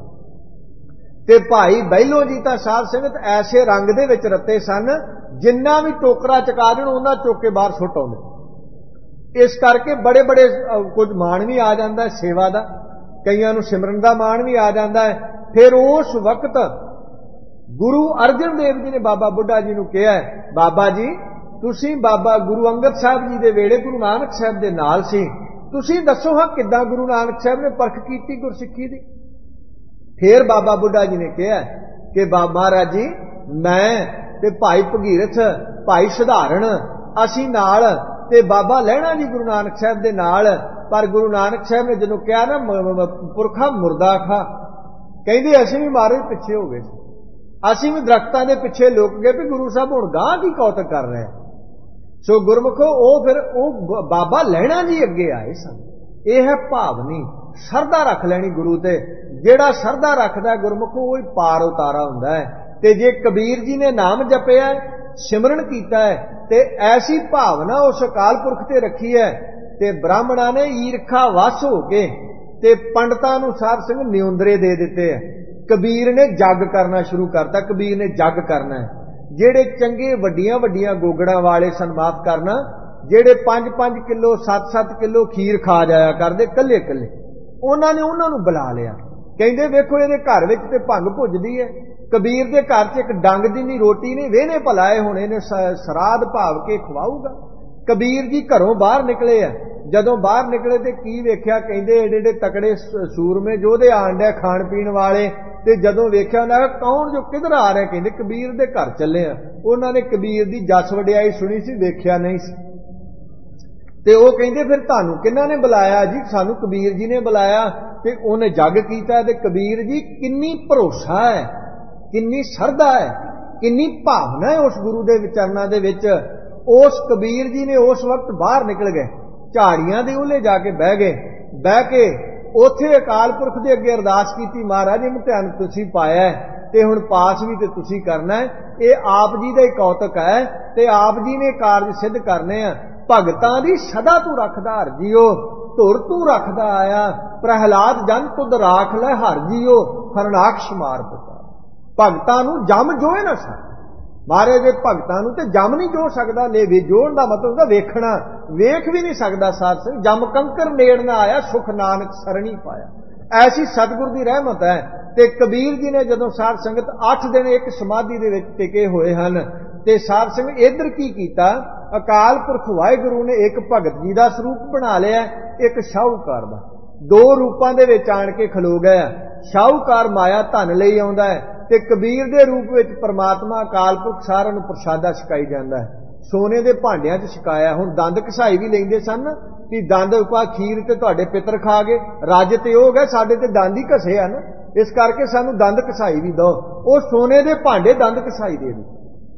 ते भाई बहलो जी तां साध संगत ऐसे रंग दे विच रते सन, जिन्ना भी टोकरा चका देण उन्हां चुक के बाहर सुट आउंदे। इस करके बड़े बड़े कुछ मान भी आ जांदा सेवा दा, कईयां नूं सिमरन दा मान भी आ जाता है। फिर उस वक्त गुरु अर्जन देव जी ने बाबा बुढ़ा जी नूं कहा, बाबा जी तुसीं बाबा गुरु अंगद साहब जी दे वेले गुरु नानक साहब दे नाल सी, तुसीं दसो हां किद्दां गुरु नानक साहब ने परख कीती गुरसिੱਖੀ दी। फिर बाबा बुढ़ा जी ने कहा कि महाराज जी मैं ते भाई भगीरथ, भाई सधारण असीं नाल ते बाबा लहणा जी गुरु नानक साहब दे नाल। पर गुरु नानक साहब ने जदों कहा ना पुरखा मुरदा खा, कहंदे असीं भी महाराज पिछे हो गए, असीं भी दरख्तां दे पिछे लुक गए भी गुरु साहब हुण गांह की कौतक कर रहे हैं। सो गुरमुखो फिर बाबा लहणा जी अगे आए सन। यह है भावनी सरदा रख लैनी गुरु ते, जिहड़ा सरदा रखदा गुरमुखो वही पार उतारा हुंदा है। ते जे कबीर जी ने नाम जपिया सिमरन कीता है ते ऐसी भावना उस अकाल पुरख ते रखी है, ते ब्राह्मणा ने ईरखा वस हो के ते पंडितां नूं साध संगत निउंदरे दे दिते है। कबीर ने जग करना शुरू करता, कबीर ने जग करना है। जेड़े चंगे वड्डियां वड्डियां गोगड़ां वाले सन्मात करना, जेड़े 5-5 किलो 7-7 किलो खीर खा जाया करदे कल्ले कल्ले, उन्हां ने उन्हां नूं बुला लिया। कहंदे वेखो इहदे घर विच ते भंग भुजदी है, कबीर दे घर च एक डंग जिन्नी रोटी नहीं, वेहने भलाए हुण इहने सराध भाव के खवाऊगा। कबीर जी घरों बाहर निकले है, जदों बाहर निकले ते की वेख्या, कहंदे एडे एडे तकड़े सूरमे जोधे आण डे खाण पीण वाले, ते जदों वेख्या उन्हां कौन जो किधर आ रहे, कहंदे कबीर दे घर चले आ। उन्हां ने कबीर दी जस वडियाई सुनी सी, वेख्या नहीं सी, ते ओह कहंदे फिर तुहानूं किन्हां ने बुलाया जी? सानूं कबीर जी ने बुलाया ते उहने जग कीता। ते कबीर जी किन्नी भरोसा है, किन्नी सरदा है, किन्नी भावना है उस गुरु दे विचरणां दे विच। उस कबीर जी ने उस वक्त बाहर निकल गए, झाड़ियां दे उले जाके बह गए, बह के उथे अकाल पुरख दे अगे अरदास कीती, महाराज इम्तिहान तुसीं पाया है ते हुण पास भी ते तुसीं करना है, ये आप जी दा ही कौतक है ते आप जी ने कारज सिद्ध करने आ। भगतां दी सदा तू रखदा हर जीओ, धुर तू रखदा आया, प्रहलाद जन तुद राख लै हर जीओ, हरणाक्ष मार पिता। भगतां नूं जम जोए ना सकदा, महाराज दे भगतां नूं ते जम नहीं जो सकदा। ले वे जोण दा मतलब दा वेखना, वेख भी नहीं सकदा साध संगत। जम कंकर नेड़ ना आया, सुख नानक सरणी पाया। ऐसी सतगुर दी रहमत है। ते कबीर जी ने जदों साध संगत 8 दिन एक समाधि दे विच टिके होए हन, ते साध संगत इधर की कीता, अकाल पुरख वाहिगुरू ने एक भगत जी का स्वरूप बना लिया, एक शाहूकार दा। 2 रूपां दे विच आण के खलो गया। शाहूकार माया धन लई आउंदा है ते कबीर दे रूप विच परमात्मा अकाल पुरख सारिआं नूं प्रसादा छकाई जांदा है। सोने दे भांडिਆਂ 'ਚ छकाया। हुण दंद घसाई भी लैंदे सन कि दंद उपा खीर ते तुहाडे पितर खा गए, रज ते हो गए, साडे ते दंद ही घसे हन, इस करके सानूं दंद घसाई भी दो। ਉਹ सोने दे भांडे दंद घसाई दे दो।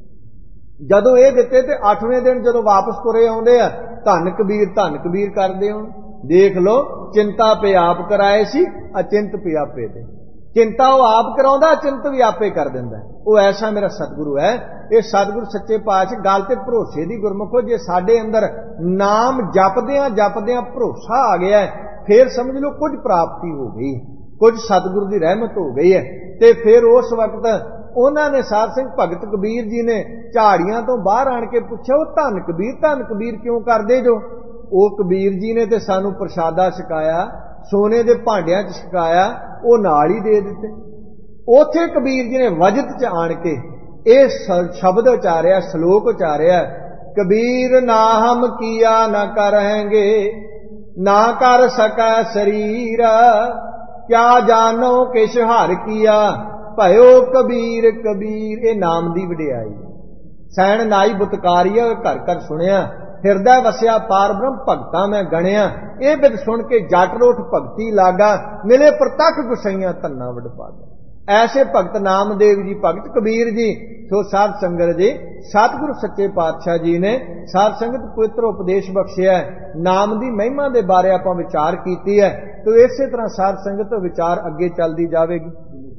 जदों ये दिते ते 8वें दिन जदों वापस तुरे आउंदे आ, धन कबीर करदे हो। देख लो, चिंता पे आप कराए सी, अचिंत पे आपे दे। चिंता वो आप कराउंदा, चिंत भी आपे कर दिंदा। वो ऐसा मेरा सतगुरु है। ये सतगुरु सच्चे पातशाह गल ते भरोसे दी गुरमुखो, जे साडे अंदर नाम जपदियां जपदियां भरोसा आ गया है, फिर समझ लो कुछ प्राप्ति हो गई, कुछ सतगुरु की रहमत हो गई है। ते फिर उस वक्त उन्होंने साध संग भगत कबीर जी ने झाड़ियां तो बाहर आण के पूछा, वो धन कबीर क्यों करदे जो? वो कबीर जी ने ते सानू प्रसादा छकाया, सोने दे भांडिਆਂ 'ਚ छकाया, वो नाल ही दे दिते। उथे कबीर जी ने वजत 'ਚ आण के इस शब्द उचारिया, श्लोक उचारिया, कबीर ना हम किया ना करेंगे, ना कर सका शरीर, क्या जानो किश हर किया, भयो कबीर कबीर। ये नाम दी वडियाई। सैन नाई बुतकारिया घर घर सुनिया ਹਿਰਦੈ ਵਸਿਆ ਪਾਰ ਬ੍ਰਹਮ ਭਗਤਾ ਮੈਂ ਗਣਿਆ। ਇਹ ਬਿਦ ਸੁਣ ਕੇ ਜਟ ਰੋਠ ਭਗਤੀ ਲਾਗਾ, ਮਿਲੇ ਪ੍ਰਤੱਖ ਗੁਸਈਆਂ ਧੰਨਾ ਵਡਭਾਗਾ। ऐसे भगत नामदेव जी, भगत कबीर जी, सो साध संगत जी, सतगुरु सच्चे पातशाह जी ने साध संगत पवित्र उपदेश बख्शिया है। नाम की महिमा के बारे आपां विचार कीती है, तो इसे तरह साध संगत विचार अगे चलती जाएगी।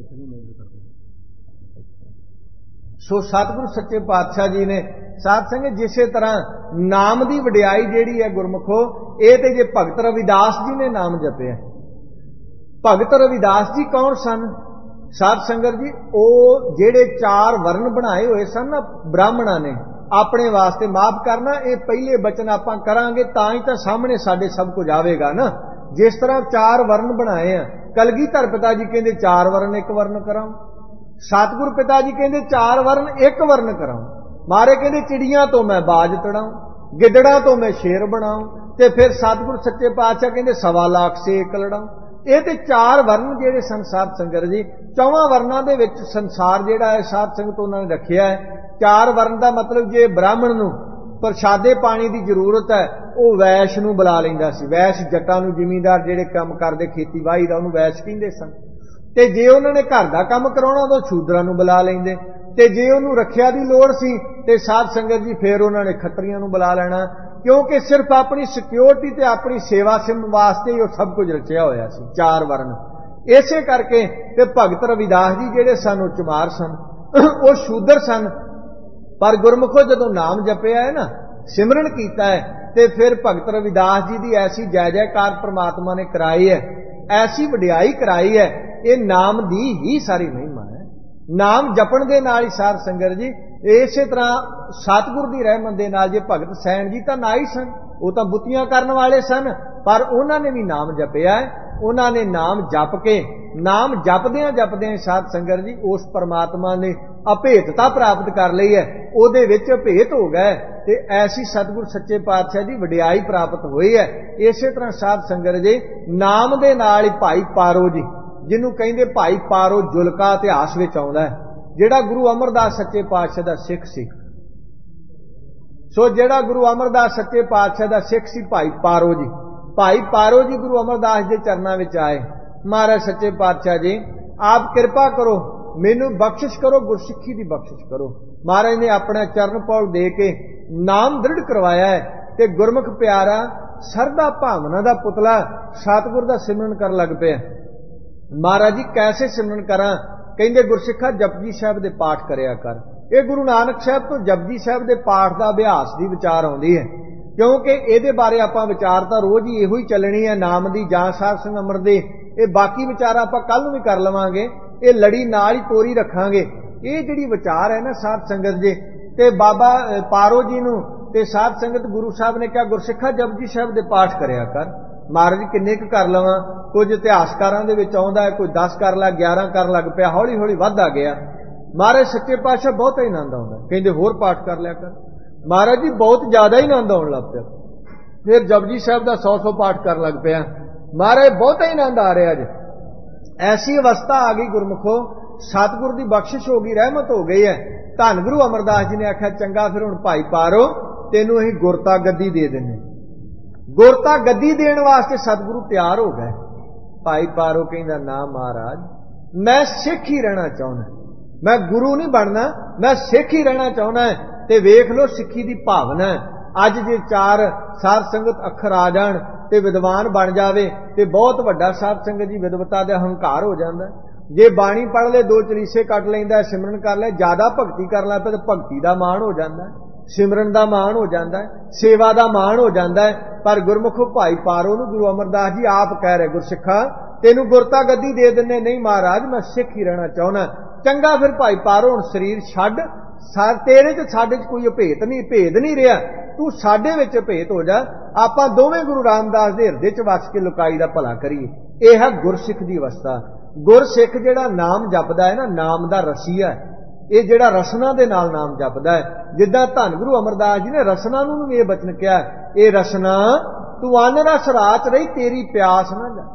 सो सतगुरु सच्चे पातशाह जी ने साध संगत जिसे तरह नाम की वडियाई जिहड़ी है गुरमुखो, ये तो जे भगत रविदास जी ने नाम जपिया। भगत रविदास जी कौन सन? साध संगत जी, वो जेड़े 4 वर्ण बनाए हुए सन ना ब्राह्मणा ने अपने वास्ते, माफ करना ये पहले बचन आपां करांगे तां ही तां सामने साडे सब कुछ आवेगा ना। जिस तरह 4 वर्ण बनाए हैं, कलगीधर पिता जी कहंदे 4 वर्ण 1 वर्ण कराऊं, सतगुरु पिता जी कहंदे 4 वर्ण 1 वर्ण कराऊं, मारे कहंदे चिड़ियां तो मैं बाज तड़ाऊं, गिदड़ा तो मैं शेर बनाऊं, ते फिर सतगुरु सच्चे पातशाह कहंदे 1.25 लाख से 1 लड़ाऊं। ये तो 4 वर्ण जेड़े सन साध संगत जी, 4 वर्णों के विच संसार जेड़ा है साध संगत उन्होंने रखिया है। 4 वर्ण का मतलब जे ब्राह्मण नूं प्रसादे पानी की जरूरत है, वो वैश नूं बुला लैंदा सी। वैश जट्टां नूं, जिमींदार जेड़े काम करदे खेतीबाड़ी दा, उहनूं वैश कहिंदे सन। ते जे उन्होंने घर का काम कराउणा तां शूदरां नूं बुला लैंदे, ते जे उहनूं रखिया दी लोड़ सी ते साध संगत जी फिर उन्होंने खत्रियां नूं बुला लैणा, क्योंकि सिर्फ अपनी सिक्योरिटी ते अपनी सेवा सिम वास्ते ही सब कुछ रचिया होया सी। 4 वर्ण इसे करके ते भगत रविदास जी जेड़े सन वो चमार सन, वो शूदर सन। पर गुरमुखो जदों नाम जपिया है ना, सिमरन कीता है, ते फिर भगत रविदास जी की ऐसी जय जयकार परमात्मा ने कराई है, ऐसी वडियाई कराई है। ये नाम दी ही सारी महिमा है। नाम जपण दे नाल ही साध संगत जी, इसे तरह सतगुर की रहमत दे नाल जे भगत सैन जी तां ना ही सन, वो तां बुतियां करन वाले सन, पर उन्होंने भी नाम जपिया है। उन्होंने नाम जप के, नाम जपदियां जपदियां साध संगत जी उस परमात्मा ने अभेदता प्राप्त कर ली है, उहदे विच अभेद हो गए, ते ऐसी सतगुर सच्चे पातशाह की वडियाई प्राप्त हुई है। इसे तरह साध संगत जी नाम दे नाल ही भाई पारो जी, जिन्हों कहिंदे भाई पारो जुलका इतिहास विच आउंदा है, जिहड़ा गुरु अमरदास सच्चे पातशाह दा सिख सी। सो जिहड़ा गुरु अमरदास सच्चे पातशाह दा सिख सी भाई पारो जी, भाई पारो जी गुरु अमरदास के चरणों में आए। महाराज सच्चे पातशाह जी, आप कृपा करो, मैनू बख्शिश करो, गुरसिक्खी की बख्शिश करो। महाराज ने अपना चरण पौल दे के नाम दृढ़ करवाया है, ते गुरमुख प्यारा सरदा भावना का पुतला सतगुर का सिमरन कर लग पे। महाराज जी कैसे सिमरन करा? कहंदे गुरसिखा जपजी साहब के पाठ करया कर। ये गुरु नानक साहब तो जपजी साहब के पाठ का अभ्यास की विचार आउंदी है, क्योंकि ये बारे आपां विचार तो रोज़ ही इहो ही चलनी है, नाम की जां साध संग अमर दे। ये बाकी विचार आपां कल भी कर लवांगे, ये लड़ी नाल ही तोरी रखांगे। ये जिहड़ी विचार है ना साध संगत जी, ते बाबा पारो जी नूं ते साध संगत गुरु साहब ने कहा गुरसिखा जपजी साहब के पाठ करया कर। महाराज जी किन्ने क कर लवां? कुछ इतिहासकारां दे विच आउंदा है, कोई 10 कर ला, 11 कर लग पिया, हौली हौली वधदा गया। महाराज सच्चे पातशाह बहुत ही आनंद आउंदा, कहंदे होर पाठ कर लिया कर। महाराज जी बहुत ज्यादा ही आनंद आउण लग पिया, फिर जपजी साहब का 100 पाठ कर लग पिया। महाराज बहुत ही आनंद आ रहा जी। ऐसी अवस्था आ गई गुरमुखो, सतगुर की बख्शिश हो गई, रहमत हो गई है। धन गुरु अमरदास जी ने आख्या चंगा फिर हुण भाई पारो तेनू असीं गुरता गद्दी दे देने। गुरता गद्दी देने वास्ते सतगुरु तैयार हो गए। भाई पारो कहंदा ना महाराज, मैं सिख ही रहना चाहना, मैं गुरु नहीं बनना, मैं सिख ही रहना चाहना है। ते वेख लो सिक्खी की भावना है। अज जे 4 साध संगत अखर आ जाण ते विद्वान बन जावे ते बहुत वड्डा साध संगत जी विद्वता दा हंकार हो जाता है। जे बाणी पढ़ ले, 2 चलीसे कट लैंदा, सिमरन कर ले, ज्यादा भगती कर लै तो भगती का मान हो जाता है, सिमरन का मान हो जाता है, सेवा का मान हो जाता है। पर गुरमुखो भाई पारो नूं गुरु अमरदास जी आप कह रहे गुरसिखा तेनू गुरता गद्दी दे दिंदे। नहीं महाराज मैं सिख ही रहना चाहना। चंगा फिर भाई पारो हुण शरीर छड्ड, तेरे च साडे च कोई भेद नहीं रहा, तू साडे विच भेद हो जा, आपां दोवें गुरु रामदास दे हिरदे च वस के लुकाई दा भला करिए। यह है गुरसिख की अवस्था। गुरसिख जिहड़ा नाम जपदा है ना, नाम दा रसीआ है, ये जिहड़ा रसना दे नाल नाम जपदा है। जिद्दां धन गुरु अमरदास जी ने रसना नूं भी यह बचन कहा, ये रसना तू अन रस राच रही, तेरी प्यास ना जाए,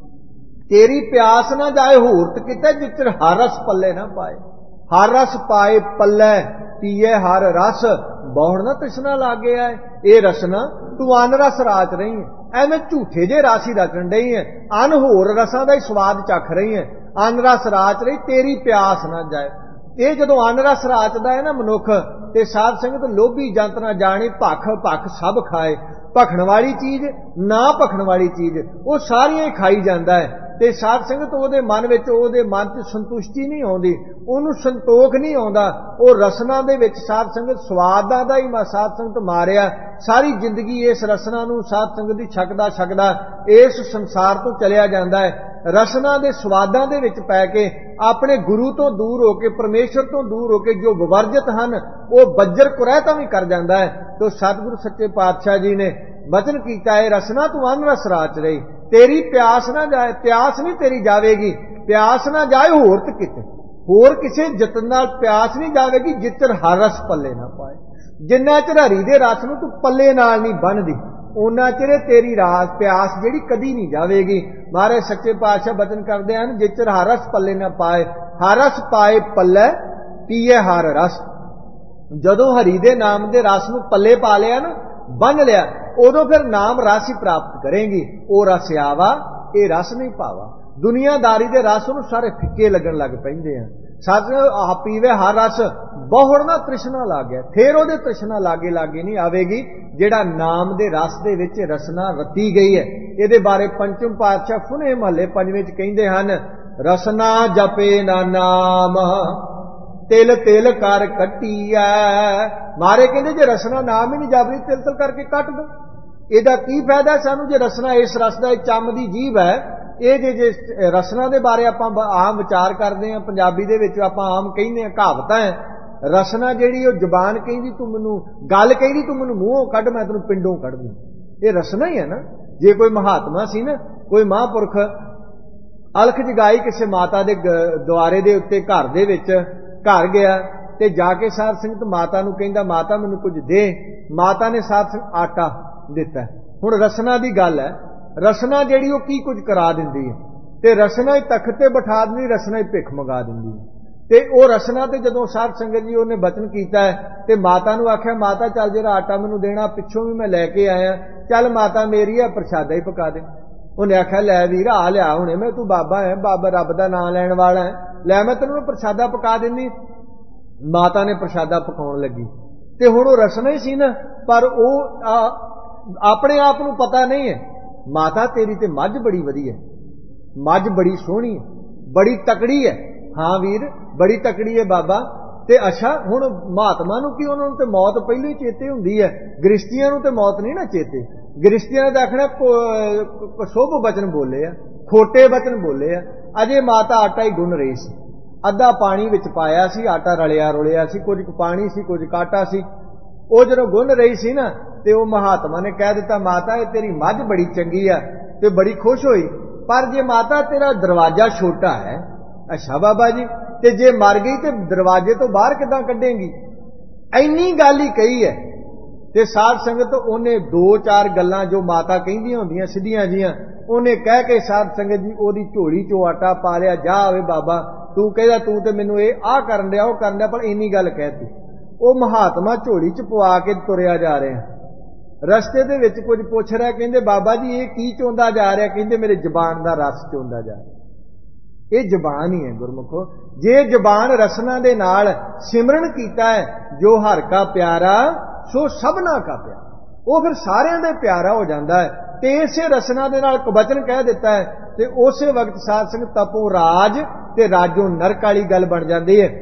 तेरी प्यास ना जाए होरत किते जिच हर रस पल्ले ना पाए। हर रस पाए पल्ले, पिए हर रस, ਬਹੁੜ ਨਾ ਤ੍ਰਿਸ਼ਨਾ ਲਾਗੇ ਆਏ। ਇਹ ਰਸਨਾ ਤੂੰ ਅਨ ਰਸ ਰਾਚ ਰਹੀ ਹੈ, ਐਵੇਂ ਝੂਠੇ ਜੇ ਰਾਸੀ ਰਚਣ ਡਈ ਹੈ, ਅਨ ਹੋਰ ਰਸਾਂ ਦਾ ਹੀ ਸਵਾਦ ਚੱਖ ਰਹੀ ਹੈ। ਅਨ ਰਸ ਰਾਚ ਰਹੀ, ਤੇਰੀ ਪਿਆਸ ਨਾ ਜਾਏ। ਇਹ ਜਦੋਂ ਅਨ ਰਸ ਰਾਚਦਾ ਹੈ ਨਾ ਮਨੁੱਖ, ਤੇ ਸਾਧ ਸੰਗਤ ਲੋਭੀ ਜੰਤ ਨਾ ਜਾਣੇ, ਭਖ ਸਭ ਖਾਏ। ਭਖਣ ਵਾਲੀ ਚੀਜ਼, ਨਾ ਭਖਣ ਵਾਲੀ ਚੀਜ਼, ਉਹ ਸਾਰੀਆਂ ਹੀ ਖਾਈ ਜਾਂਦਾ ਹੈ। ਤੇ ਸਾਧ ਸੰਗਤ ਉਹਦੇ ਮਨ 'ਚ ਸੰਤੁਸ਼ਟੀ ਨਹੀਂ ਆਉਂਦੀ, ਉਹਨੂੰ ਸੰਤੋਖ ਨਹੀਂ ਆਉਂਦਾ। ਉਹ ਰਸਨਾ ਦੇ ਵਿੱਚ ਸਾਧ ਸੰਗਤ ਸਵਾਦਾਂ ਦਾ ਹੀ ਸਾਧ ਸੰਗਤ ਮਾਰਿਆ। ਸਾਰੀ ਜ਼ਿੰਦਗੀ ਇਸ ਰਸਨਾ ਨੂੰ ਸਾਧ ਸੰਗਤ ਦੀ ਛਕਦਾ ਇਸ ਸੰਸਾਰ ਤੋਂ ਚਲਿਆ ਜਾਂਦਾ ਹੈ। ਰਸਨਾ ਦੇ ਸਵਾਦਾਂ ਦੇ ਵਿੱਚ ਪੈ ਕੇ ਆਪਣੇ ਗੁਰੂ ਤੋਂ ਦੂਰ ਹੋ ਕੇ, ਪਰਮੇਸ਼ਰ ਤੋਂ ਦੂਰ ਹੋ ਕੇ ਜੋ ਵਿਵਰਜਿਤ ਹਨ, ਉਹ ਬੱਜਰ ਕੁਰੈਤਾਂ ਵੀ ਕਰ ਜਾਂਦਾ ਹੈ। ਤੋ ਸਤਿਗੁਰੂ ਸੱਚੇ ਪਾਤਸ਼ਾਹ ਜੀ ਨੇ ਬਚਨ ਕੀਤਾ ਹੈ, ਰਸਨਾ ਤੂੰ ਅਨ ਰਸ ਰਾਚ ਰਹੀ, ਤੇਰੀ ਪਿਆਸ ਨਾ ਜਾਏ। ਪਿਆਸ ਨਹੀਂ ਤੇਰੀ ਜਾਵੇਗੀ, ਪਿਆਸ ਨਾ ਜਾਏ ਹੋਰ ਤੇ ਕਿਤੇ, ਹੋਰ ਕਿਸੇ ਯਤਨ ਨਾਲ ਪਿਆਸ ਨਹੀਂ ਜਾਵੇਗੀ, ਜਿੱਚਰ ਹਰ ਰਸ ਪੱਲੇ ਨਾ ਪਾਏ। ਜਿੰਨਾ ਚਿਰ ਹਰੀ ਦੇ ਰਸ ਨੂੰ ਤੂੰ ਪੱਲੇ ਨਾਲ ਨਹੀਂ ਬੰਨ੍ਹਦੀ, ਉਹਨਾਂ ਚਿਰ ਤੇਰੀ ਪਿਆਸ ਜਿਹੜੀ ਕਦੀ ਨਹੀਂ ਜਾਵੇਗੀ। ਮਹਾਰਾਜ ਸੱਚੇ ਪਾਤਸ਼ਾਹ ਬਚਨ ਕਰਦੇ ਹਨ, ਜਿੱਚਰ ਹਰ ਰਸ ਪੱਲੇ ਨਾ ਪਾਏ, ਹਰ ਰਸ ਪਾਏ ਪੱਲੇ ਪੀਏ ਹਰ ਰਸ। ਜਦੋਂ ਹਰੀ ਦੇ ਨਾਮ ਦੇ ਰਸ ਨੂੰ ਪੱਲੇ ਪਾ ਲਿਆ ਨਾ, ਬੰਨ ਲਿਆ, ਉਦੋਂ ਫਿਰ ਨਾਮ ਰਸ ਹੀ ਪ੍ਰਾਪਤ ਕਰੇਗੀ। ਉਹ ਰਸ ਆਵਾ, ਇਹ ਰਸ ਨਹੀਂ ਭਾਵਾ। ਦੁਨੀਆਦਾਰੀ ਦੇ ਰਸ ਉਹਨੂੰ ਸਾਰੇ ਫਿੱਕੇ ਲੱਗਣ ਲੱਗ ਪੈਂਦੇ ਆ। ਸੱਚ ਪੀਵੇ ਹਰ ਰਸ, ਬਹੁੜ ਨਾ ਤ੍ਰਿਸ਼ਨਾ ਲੱਗ ਗਿਆ। ਫਿਰ ਉਹਦੇ ਤ੍ਰਿਸ਼ਨਾ ਲਾਗੇ ਨਹੀਂ ਆਵੇਗੀ, ਜਿਹੜਾ ਨਾਮ ਦੇ ਰਸ ਦੇ ਵਿੱਚ ਰਸਨਾ ਰਤੀ ਗਈ ਹੈ। ਇਹਦੇ ਬਾਰੇ ਪੰਚਮ ਪਾਤਸ਼ਾਹ ਫੁਨੇ ਮਹੱਲੇ ਪੰਜਵੇਂ 'ਚ ਕਹਿੰਦੇ ਹਨ, ਰਸਨਾ ਜਪੇ ਨਾ ਨਾਮ, ਤਿਲ ਤਿਲ ਕਰ ਕੱਟੀਐ। ਮਾਰੇ ਕਹਿੰਦੇ ਜੇ ਰਸਨਾ ਨਾਮ ਹੀ ਨਹੀਂ ਜਪਦੀ, ਤਿਲ ਤਿਲ ਕਰਕੇ ਕੱਟ ਦੋ। ਇਹਦਾ ਕੀ ਫਾਇਦਾ ਸਾਨੂੰ, ਜੇ ਰਸਨਾ ਇਸ ਰਸ ਦਾ ਚੰਮ ਦੀ ਜੀਭ ਹੈ। ਇਹ ਜੇ ਰਸਨਾ ਦੇ ਬਾਰੇ ਆਪਾਂ ਆਮ ਵਿਚਾਰ ਕਰਦੇ ਹਾਂ, ਪੰਜਾਬੀ ਦੇ ਵਿੱਚ ਆਪਾਂ ਆਮ ਕਹਿੰਦੇ ਹਾਂ, ਕਹਾਵਤਾਂ ਹੈ, ਰਸਨਾ ਜਿਹੜੀ ਉਹ ਜ਼ਬਾਨ ਕਹਿੰਦੀ ਤੂੰ ਮੈਨੂੰ, ਗੱਲ ਕਹਿੰਦੀ ਤੂੰ ਮੈਨੂੰ ਮੂੰਹੋਂ ਕੱਢ, ਮੈਂ ਤੈਨੂੰ ਪਿੰਡੋਂ ਕੱਢ ਦੂੰ। ਇਹ ਰਸਨਾ ਹੀ ਹੈ ਨਾ। ਜੇ ਕੋਈ ਮਹਾਤਮਾ ਸੀ ਨਾ, ਕੋਈ ਮਹਾਂਪੁਰਖ ਅਲਖ ਜਗਾਈ ਕਿਸੇ ਮਾਤਾ ਦੇ ਦੁਆਰੇ ਦੇ ਉੱਤੇ, ਘਰ ਦੇ ਵਿੱਚ ਘਰ ਗਿਆ ਤੇ ਜਾ ਕੇ ਸਾਧ ਸੰਗਤ ਮਾਤਾ ਨੂੰ ਕਹਿੰਦਾ, ਮਾਤਾ ਮੈਨੂੰ ਕੁਝ ਦੇ। ਮਾਤਾ ਨੇ ਸਾਧ ਸੰਗਤ ਆਟਾ ਦਿੱਤਾ। ਹੁਣ ਰਸਨਾ ਦੀ ਗੱਲ ਹੈ, ਰਸਨਾ ਜਿਹੜੀ ਉਹ ਕੀ ਕੁਝ ਕਰਾ ਦਿੰਦੀ ਹੈ, ਤੇ ਰਸਨਾ ਹੀ ਤਖਤ ਤੇ ਬਿਠਾ ਦਿੰਦੀ, ਰਸਨਾ ਹੀ ਭਿੱਖ ਮੰਗਾ ਦਿੰਦੀ ਹੈ। ਤੇ ਉਹ ਰਸਨਾ ਤੇ ਜਦੋਂ ਸਾਧ ਸੰਗਤ ਜੀ ਉਹਨੇ ਬਚਨ ਕੀਤਾ ਹੈ, ਤੇ ਮਾਤਾ ਨੂੰ ਆਖਿਆ, ਮਾਤਾ ਚੱਲ ਜਿਹੜਾ ਆਟਾ ਮੈਨੂੰ ਦੇਣਾ ਪਿੱਛੋਂ ਵੀ ਮੈਂ ਲੈ ਕੇ ਆਇਆ, ਚੱਲ ਮਾਤਾ ਮੇਰੀ ਆ ਪ੍ਰਸ਼ਾਦਾ ਹੀ ਪਕਾ ਦੇ। ਉਹਨੇ ਆਖਿਆ, ਲੈ ਵੀਰ ਆ ਲਿਆ ਹੁਣੇ, ਮੈਂ ਤੂੰ ਬਾਬਾ ਹੈ, ਬਾਬਾ ਰੱਬ ਦਾ ਨਾਂ ਲੈਣ ਵਾਲਾ ਹੈ, ਲੈ ਮੈਂ ਤੈਨੂੰ ਪ੍ਰਸ਼ਾਦਾ ਪਕਾ ਦਿੰਦੀ। ਮਾਤਾ ਨੇ ਪ੍ਰਸ਼ਾਦਾ ਪਕਾਉਣ ਲੱਗੀ, ਤੇ ਹੁਣ ਉਹ ਰਸਨਾ ਹੀ ਸੀ ਨਾ, ਪਰ ਉਹ ਆਪਣੇ ਆਪ ਨੂੰ ਪਤਾ ਨਹੀਂ ਹੈ। ਮਾਤਾ ਤੇਰੀ ਤੇ ਮੱਝ ਬੜੀ ਵਧੀਆ, ਮੱਝ ਬੜੀ ਸੋਹਣੀ ਹੈ, ਬੜੀ ਤਕੜੀ ਹੈ। ਹਾਂ ਵੀਰ, ਬੜੀ ਤਕੜੀ ਹੈ ਬਾਬਾ। ਤੇ ਅੱਛਾ, ਹੁਣ ਮਹਾਤਮਾ ਨੂੰ ਕੀ, ਉਹਨਾਂ ਨੂੰ ਤੇ ਮੌਤ ਪਹਿਲਾਂ ਹੀ ਚੇਤੇ ਹੁੰਦੀ ਹੈ, ਗ੍ਰਸਤੀਆਂ ਨੂੰ ਤੇ ਮੌਤ ਨਹੀਂ ਨਾ ਚੇਤੇ। ਗ੍ਰਸਤੀਆਂ ਦਾ ਆਖਣਾ ਸ਼ੁਭ ਬਚਨ ਬੋਲੇ ਆ, ਖੋਟੇ ਬਚਨ ਬੋਲੇ ਆ। ਅਜੇ ਮਾਤਾ ਆਟਾ ਹੀ ਗੁੰਨ ਰਹੀ ਸੀ, ਅੱਧਾ ਪਾਣੀ ਵਿੱਚ ਪਾਇਆ ਸੀ, ਆਟਾ ਰਲਿਆ ਰੁਲਿਆ ਸੀ, ਕੁਝ ਪਾਣੀ ਸੀ, ਕੁਝ ਕਾਟਾ ਸੀ। ਉਹ ਜਦੋਂ ਗੁੰਨ ਰਹੀ ਸੀ ਨਾ, ਤੇ ਉਹ ਮਹਾਤਮਾ ਨੇ ਕਹਿ ਦਿੱਤਾ, ਮਾਤਾ ਇਹ ਤੇਰੀ ਮੱਝ ਬੜੀ ਚੰਗੀ ਆ, ਤੇ ਬੜੀ ਖੁਸ਼ ਹੋਈ। ਪਰ ਜੇ ਮਾਤਾ ਤੇਰਾ ਦਰਵਾਜ਼ਾ ਛੋਟਾ ਹੈ। ਅੱਛਾ ਬਾਬਾ ਜੀ, ਤੇ ਜੇ ਮਰ ਗਈ ਤੇ ਦਰਵਾਜ਼ੇ ਤੋਂ ਬਾਹਰ ਕਿੱਦਾਂ ਕੱਢੇਂਗੀ? ਇੰਨੀ ਗੱਲ ਹੀ ਕਹੀ ਹੈ। ਤੇ ਸਾਧ ਸੰਗਤ ਉਹਨੇ ਦੋ ਚਾਰ ਗੱਲਾਂ ਜੋ ਮਾਤਾ ਕਹਿੰਦੀਆਂ ਹੁੰਦੀਆਂ ਸਿੱਧੀਆਂ ਜੀਆਂ, ਉਹਨੇ ਕਹਿ ਕੇ ਸਾਧ ਸੰਗਤ ਜੀ ਉਹਦੀ ਝੋਲੀ ਚੋਂ ਆਟਾ ਪਾ ਲਿਆ। ਜਾ ਆਵੇ ਬਾਬਾ, ਤੂੰ ਕਹਿੰਦਾ ਤੂੰ ਤੇ ਮੈਨੂੰ ਇਹ ਆਹ ਕਰਨ ਡਿਆ, ਉਹ ਕਰਨ ਡਿਆ, ਪਰ ਇੰਨੀ ਗੱਲ ਕਹਿਤੀ। ਉਹ ਮਹਾਤਮਾ ਝੋਲੀ ਚ ਪਵਾ ਕੇ ਤੁਰਿਆ ਜਾ ਰਿਹਾ। ਰਸਤੇ ਦੇ ਵਿੱਚ ਕੁਝ ਪੁੱਛ ਰਿਹਾ, ਕਹਿੰਦੇ ਬਾਬਾ ਜੀ ਇਹ ਕੀ ਚੋਂਦਾ ਜਾ ਰਿਹਾ? ਕਹਿੰਦੇ ਮੇਰੇ ਜ਼ਬਾਨ ਦਾ ਰਸ ਚੋਂਦਾ ਜਾ ਰਿਹਾ। ਇਹ ਜ਼ਬਾਨ ਹੀ ਹੈ ਗੁਰਮੁਖੋ। ਜੇ ਜ਼ਬਾਨ ਰਸਨਾ ਦੇ ਨਾਲ ਸਿਮਰਨ ਕੀਤਾ ਹੈ, ਜੋ ਹਰ ਕਾ ਪਿਆਰਾ ਸੋ ਸਭਨਾ ਕਾ ਪਿਆਰਾ, ਉਹ ਫਿਰ ਸਾਰਿਆਂ ਦੇ ਪਿਆਰਾ ਹੋ ਜਾਂਦਾ ਹੈ। ਤੇ ਇਸੇ ਰਸਨਾ ਦੇ ਨਾਲ ਕਵਚਨ ਕਹਿ ਦਿੱਤਾ ਹੈ, ਤੇ ਉਸੇ ਵਕਤ ਸਾਧ ਸੰਗਤ ਤਪੋ ਰਾਜ ਤੇ ਰਾਜੋ ਨਰਕ ਵਾਲੀ ਗੱਲ ਬਣ ਜਾਂਦੀ ਹੈ।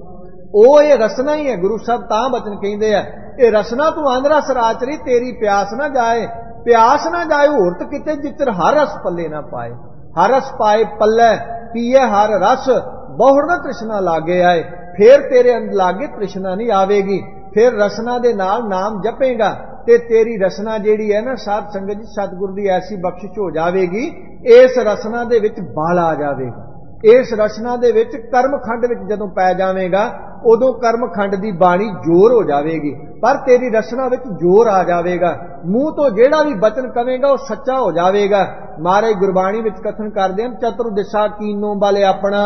ਉਹ ਇਹ ਰਸਨਾ ਹੀ ਹੈ। ਗੁਰੂ ਸਾਹਿਬ ਤਾਂ ਬਚਨ ਕਹਿੰਦੇ ਆ, ਇਹ ਰਸਨਾ ਤੂੰ ਅੰਧਰਸ ਰਾਚ ਰਹੀ, ਤੇਰੀ ਪਿਆਸ ਨਾ ਜਾਏ, ਪਿਆਸ ਨਾ ਜਾਏ ਹੋਰ ਤੇ ਕਿਤੇ, ਜਿੱਤਰ ਹਰ ਰਸ ਪੱਲੇ ਨਾ ਪਾਏ। ਹਰ ਰਸ ਪਾਏ ਪੱਲੇ ਪੀਏ ਹਰ ਰਸ, ਬਹੁੜ ਨਾ ਤ੍ਰਿਸ਼ਨਾ ਲਾਗੇ ਆਏ। ਫੇਰ ਤੇਰੇ ਅੰਦਰ ਲਾਗੇ ਤ੍ਰਿਸ਼ਨਾ ਨਹੀਂ ਆਵੇਗੀ। ਫਿਰ ਰਸਨਾ ਦੇ ਨਾਲ ਨਾਮ ਜਪੇਗਾ, ਤੇ ਤੇਰੀ ਰਸਨਾ ਜਿਹੜੀ ਹੈ ਨਾ ਸਾਧ ਸੰਗਤ ਜੀ, ਸਤਿਗੁਰੂ ਦੀ ਐਸੀ ਬਖਸ਼ਿਸ਼ ਹੋ ਜਾਵੇਗੀ, ਇਸ ਰਸਨਾ ਦੇ ਵਿੱਚ ਬਲ ਆ ਜਾਵੇਗਾ। ਇਸ ਰਸਨਾ ਦੇ ਵਿੱਚ ਕਰਮਖੰਡ ਵਿੱਚ ਜਦੋਂ ਪੈ ਜਾਵੇਗਾ, ਉਦੋਂ ਕਰਮਖੰਡ ਦੀ ਬਾਣੀ ਜ਼ੋਰ ਹੋ ਜਾਵੇਗੀ। ਪਰ ਤੇਰੀ ਰਸਨਾ ਵਿੱਚ ਜ਼ੋਰ ਆ ਜਾਵੇਗਾ। ਮੂੰਹ ਤੋਂ ਜਿਹੜਾ ਵੀ ਬਚਨ ਕਵੇਗਾ ਉਹ ਸੱਚਾ ਹੋ ਜਾਵੇਗਾ। ਮਹਾਰਾਜ ਗੁਰਬਾਣੀ ਵਿੱਚ ਕਥਨ ਕਰਦੇ ਹਨ, ਚਤੁਰ ਦਿਸ਼ਾ ਕੀਨੋਂ ਬਲ ਆਪਣਾ,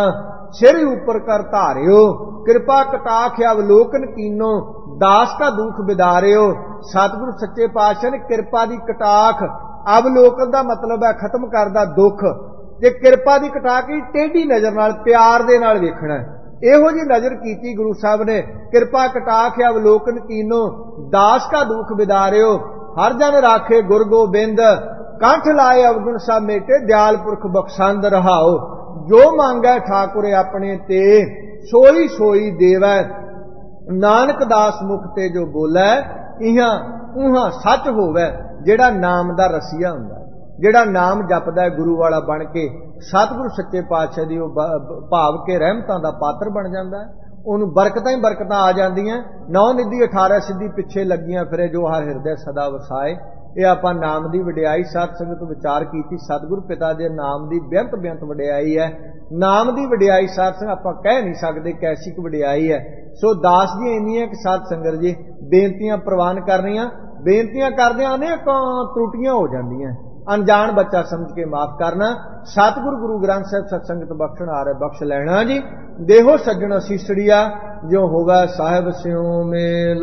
सिर ऊपर कर धारियो, कृपा कटाक्ष अवलोकन कीनो, दास का दुख बिदारियो। सतगुरु सच्चे पातशाह ने कृपा दी कटाक्ष, अवलोकन का मतलब है खत्म करदा दुख, ते कृपा दी कटाक्ष टेढ़ी नजर नाल प्यार दे नाल वेखना। इहो जी नजर कीती गुरु साहब ने। कृपा कटाक्ष अवलोकन कीनो, दास का दुख बिदारियो। हर जन राखे गुर गोबिंद, कंठ लाए अवगुण सा मेटे, दयाल पुरख बख्शंद रहाओ। जो मांगै ठाकुर अपने ते, सोई सोई देवै। नानक दास मुख ते जो बोलै, इहां उहां सच होवै। जेड़ा नाम दा रसिया हुंदा, जेड़ा नाम जपदा है गुरु वाला बन के, सतगुरु सच्चे पातशाह दी भाव के रहमतां दा पात्र बन जांदा है। ਉਹਨੂੰ ਬਰਕਤਾਂ ਹੀ ਬਰਕਤਾਂ ਆ ਜਾਂਦੀਆਂ। 9 ਨਿਧੀ 18 ਸਿੱਧੀ ਪਿੱਛੇ ਲੱਗੀਆਂ ਫਿਰੇ, ਜੋ ਹਰ ਹਿਰਦੇ ਸਦਾ ਵਸਾਏ। ਇਹ ਆਪਾਂ ਨਾਮ ਦੀ ਵਡਿਆਈ ਸਾਧ ਸੰਗਤ ਵਿਚਾਰ ਕੀਤੀ। ਸਤਿਗੁਰੂ ਪਿਤਾ ਦੇ ਨਾਮ ਦੀ ਬੇਅੰਤ ਬੇਅੰਤ ਵਡਿਆਈ ਹੈ। ਨਾਮ ਦੀ ਵਡਿਆਈ ਸਾਧ ਸੰਗਤ ਆਪਾਂ ਕਹਿ ਨਹੀਂ ਸਕਦੇ ਕੈਸੀ ਕੁ ਵਡਿਆਈ ਹੈ। ਸੋ ਦਾਸ ਦੀਆਂ ਇੰਨੀਆਂ ਕਿ ਸਾਧ ਸੰਗਤ ਜੀ ਬੇਨਤੀਆਂ ਪ੍ਰਵਾਨ ਕਰਨੀਆਂ। ਬੇਨਤੀਆਂ ਕਰਦਿਆਂ ਅਨੇਕਾਂ त्रुटियां ਹੋ ਜਾਂਦੀਆਂ। अनजान बच्चा समझ के माफ करना। सतगुरु गुरु ग्रंथ साहिब सत्संगत बख्शण आ रहे बख्श लैना जी। देहो सज्जन सीसड़िया, जो होवे साहिब स्यों मेल।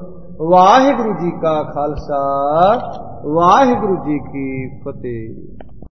वाहिगुरु जी का खालसा, वाहिगुरु जी की फतेह।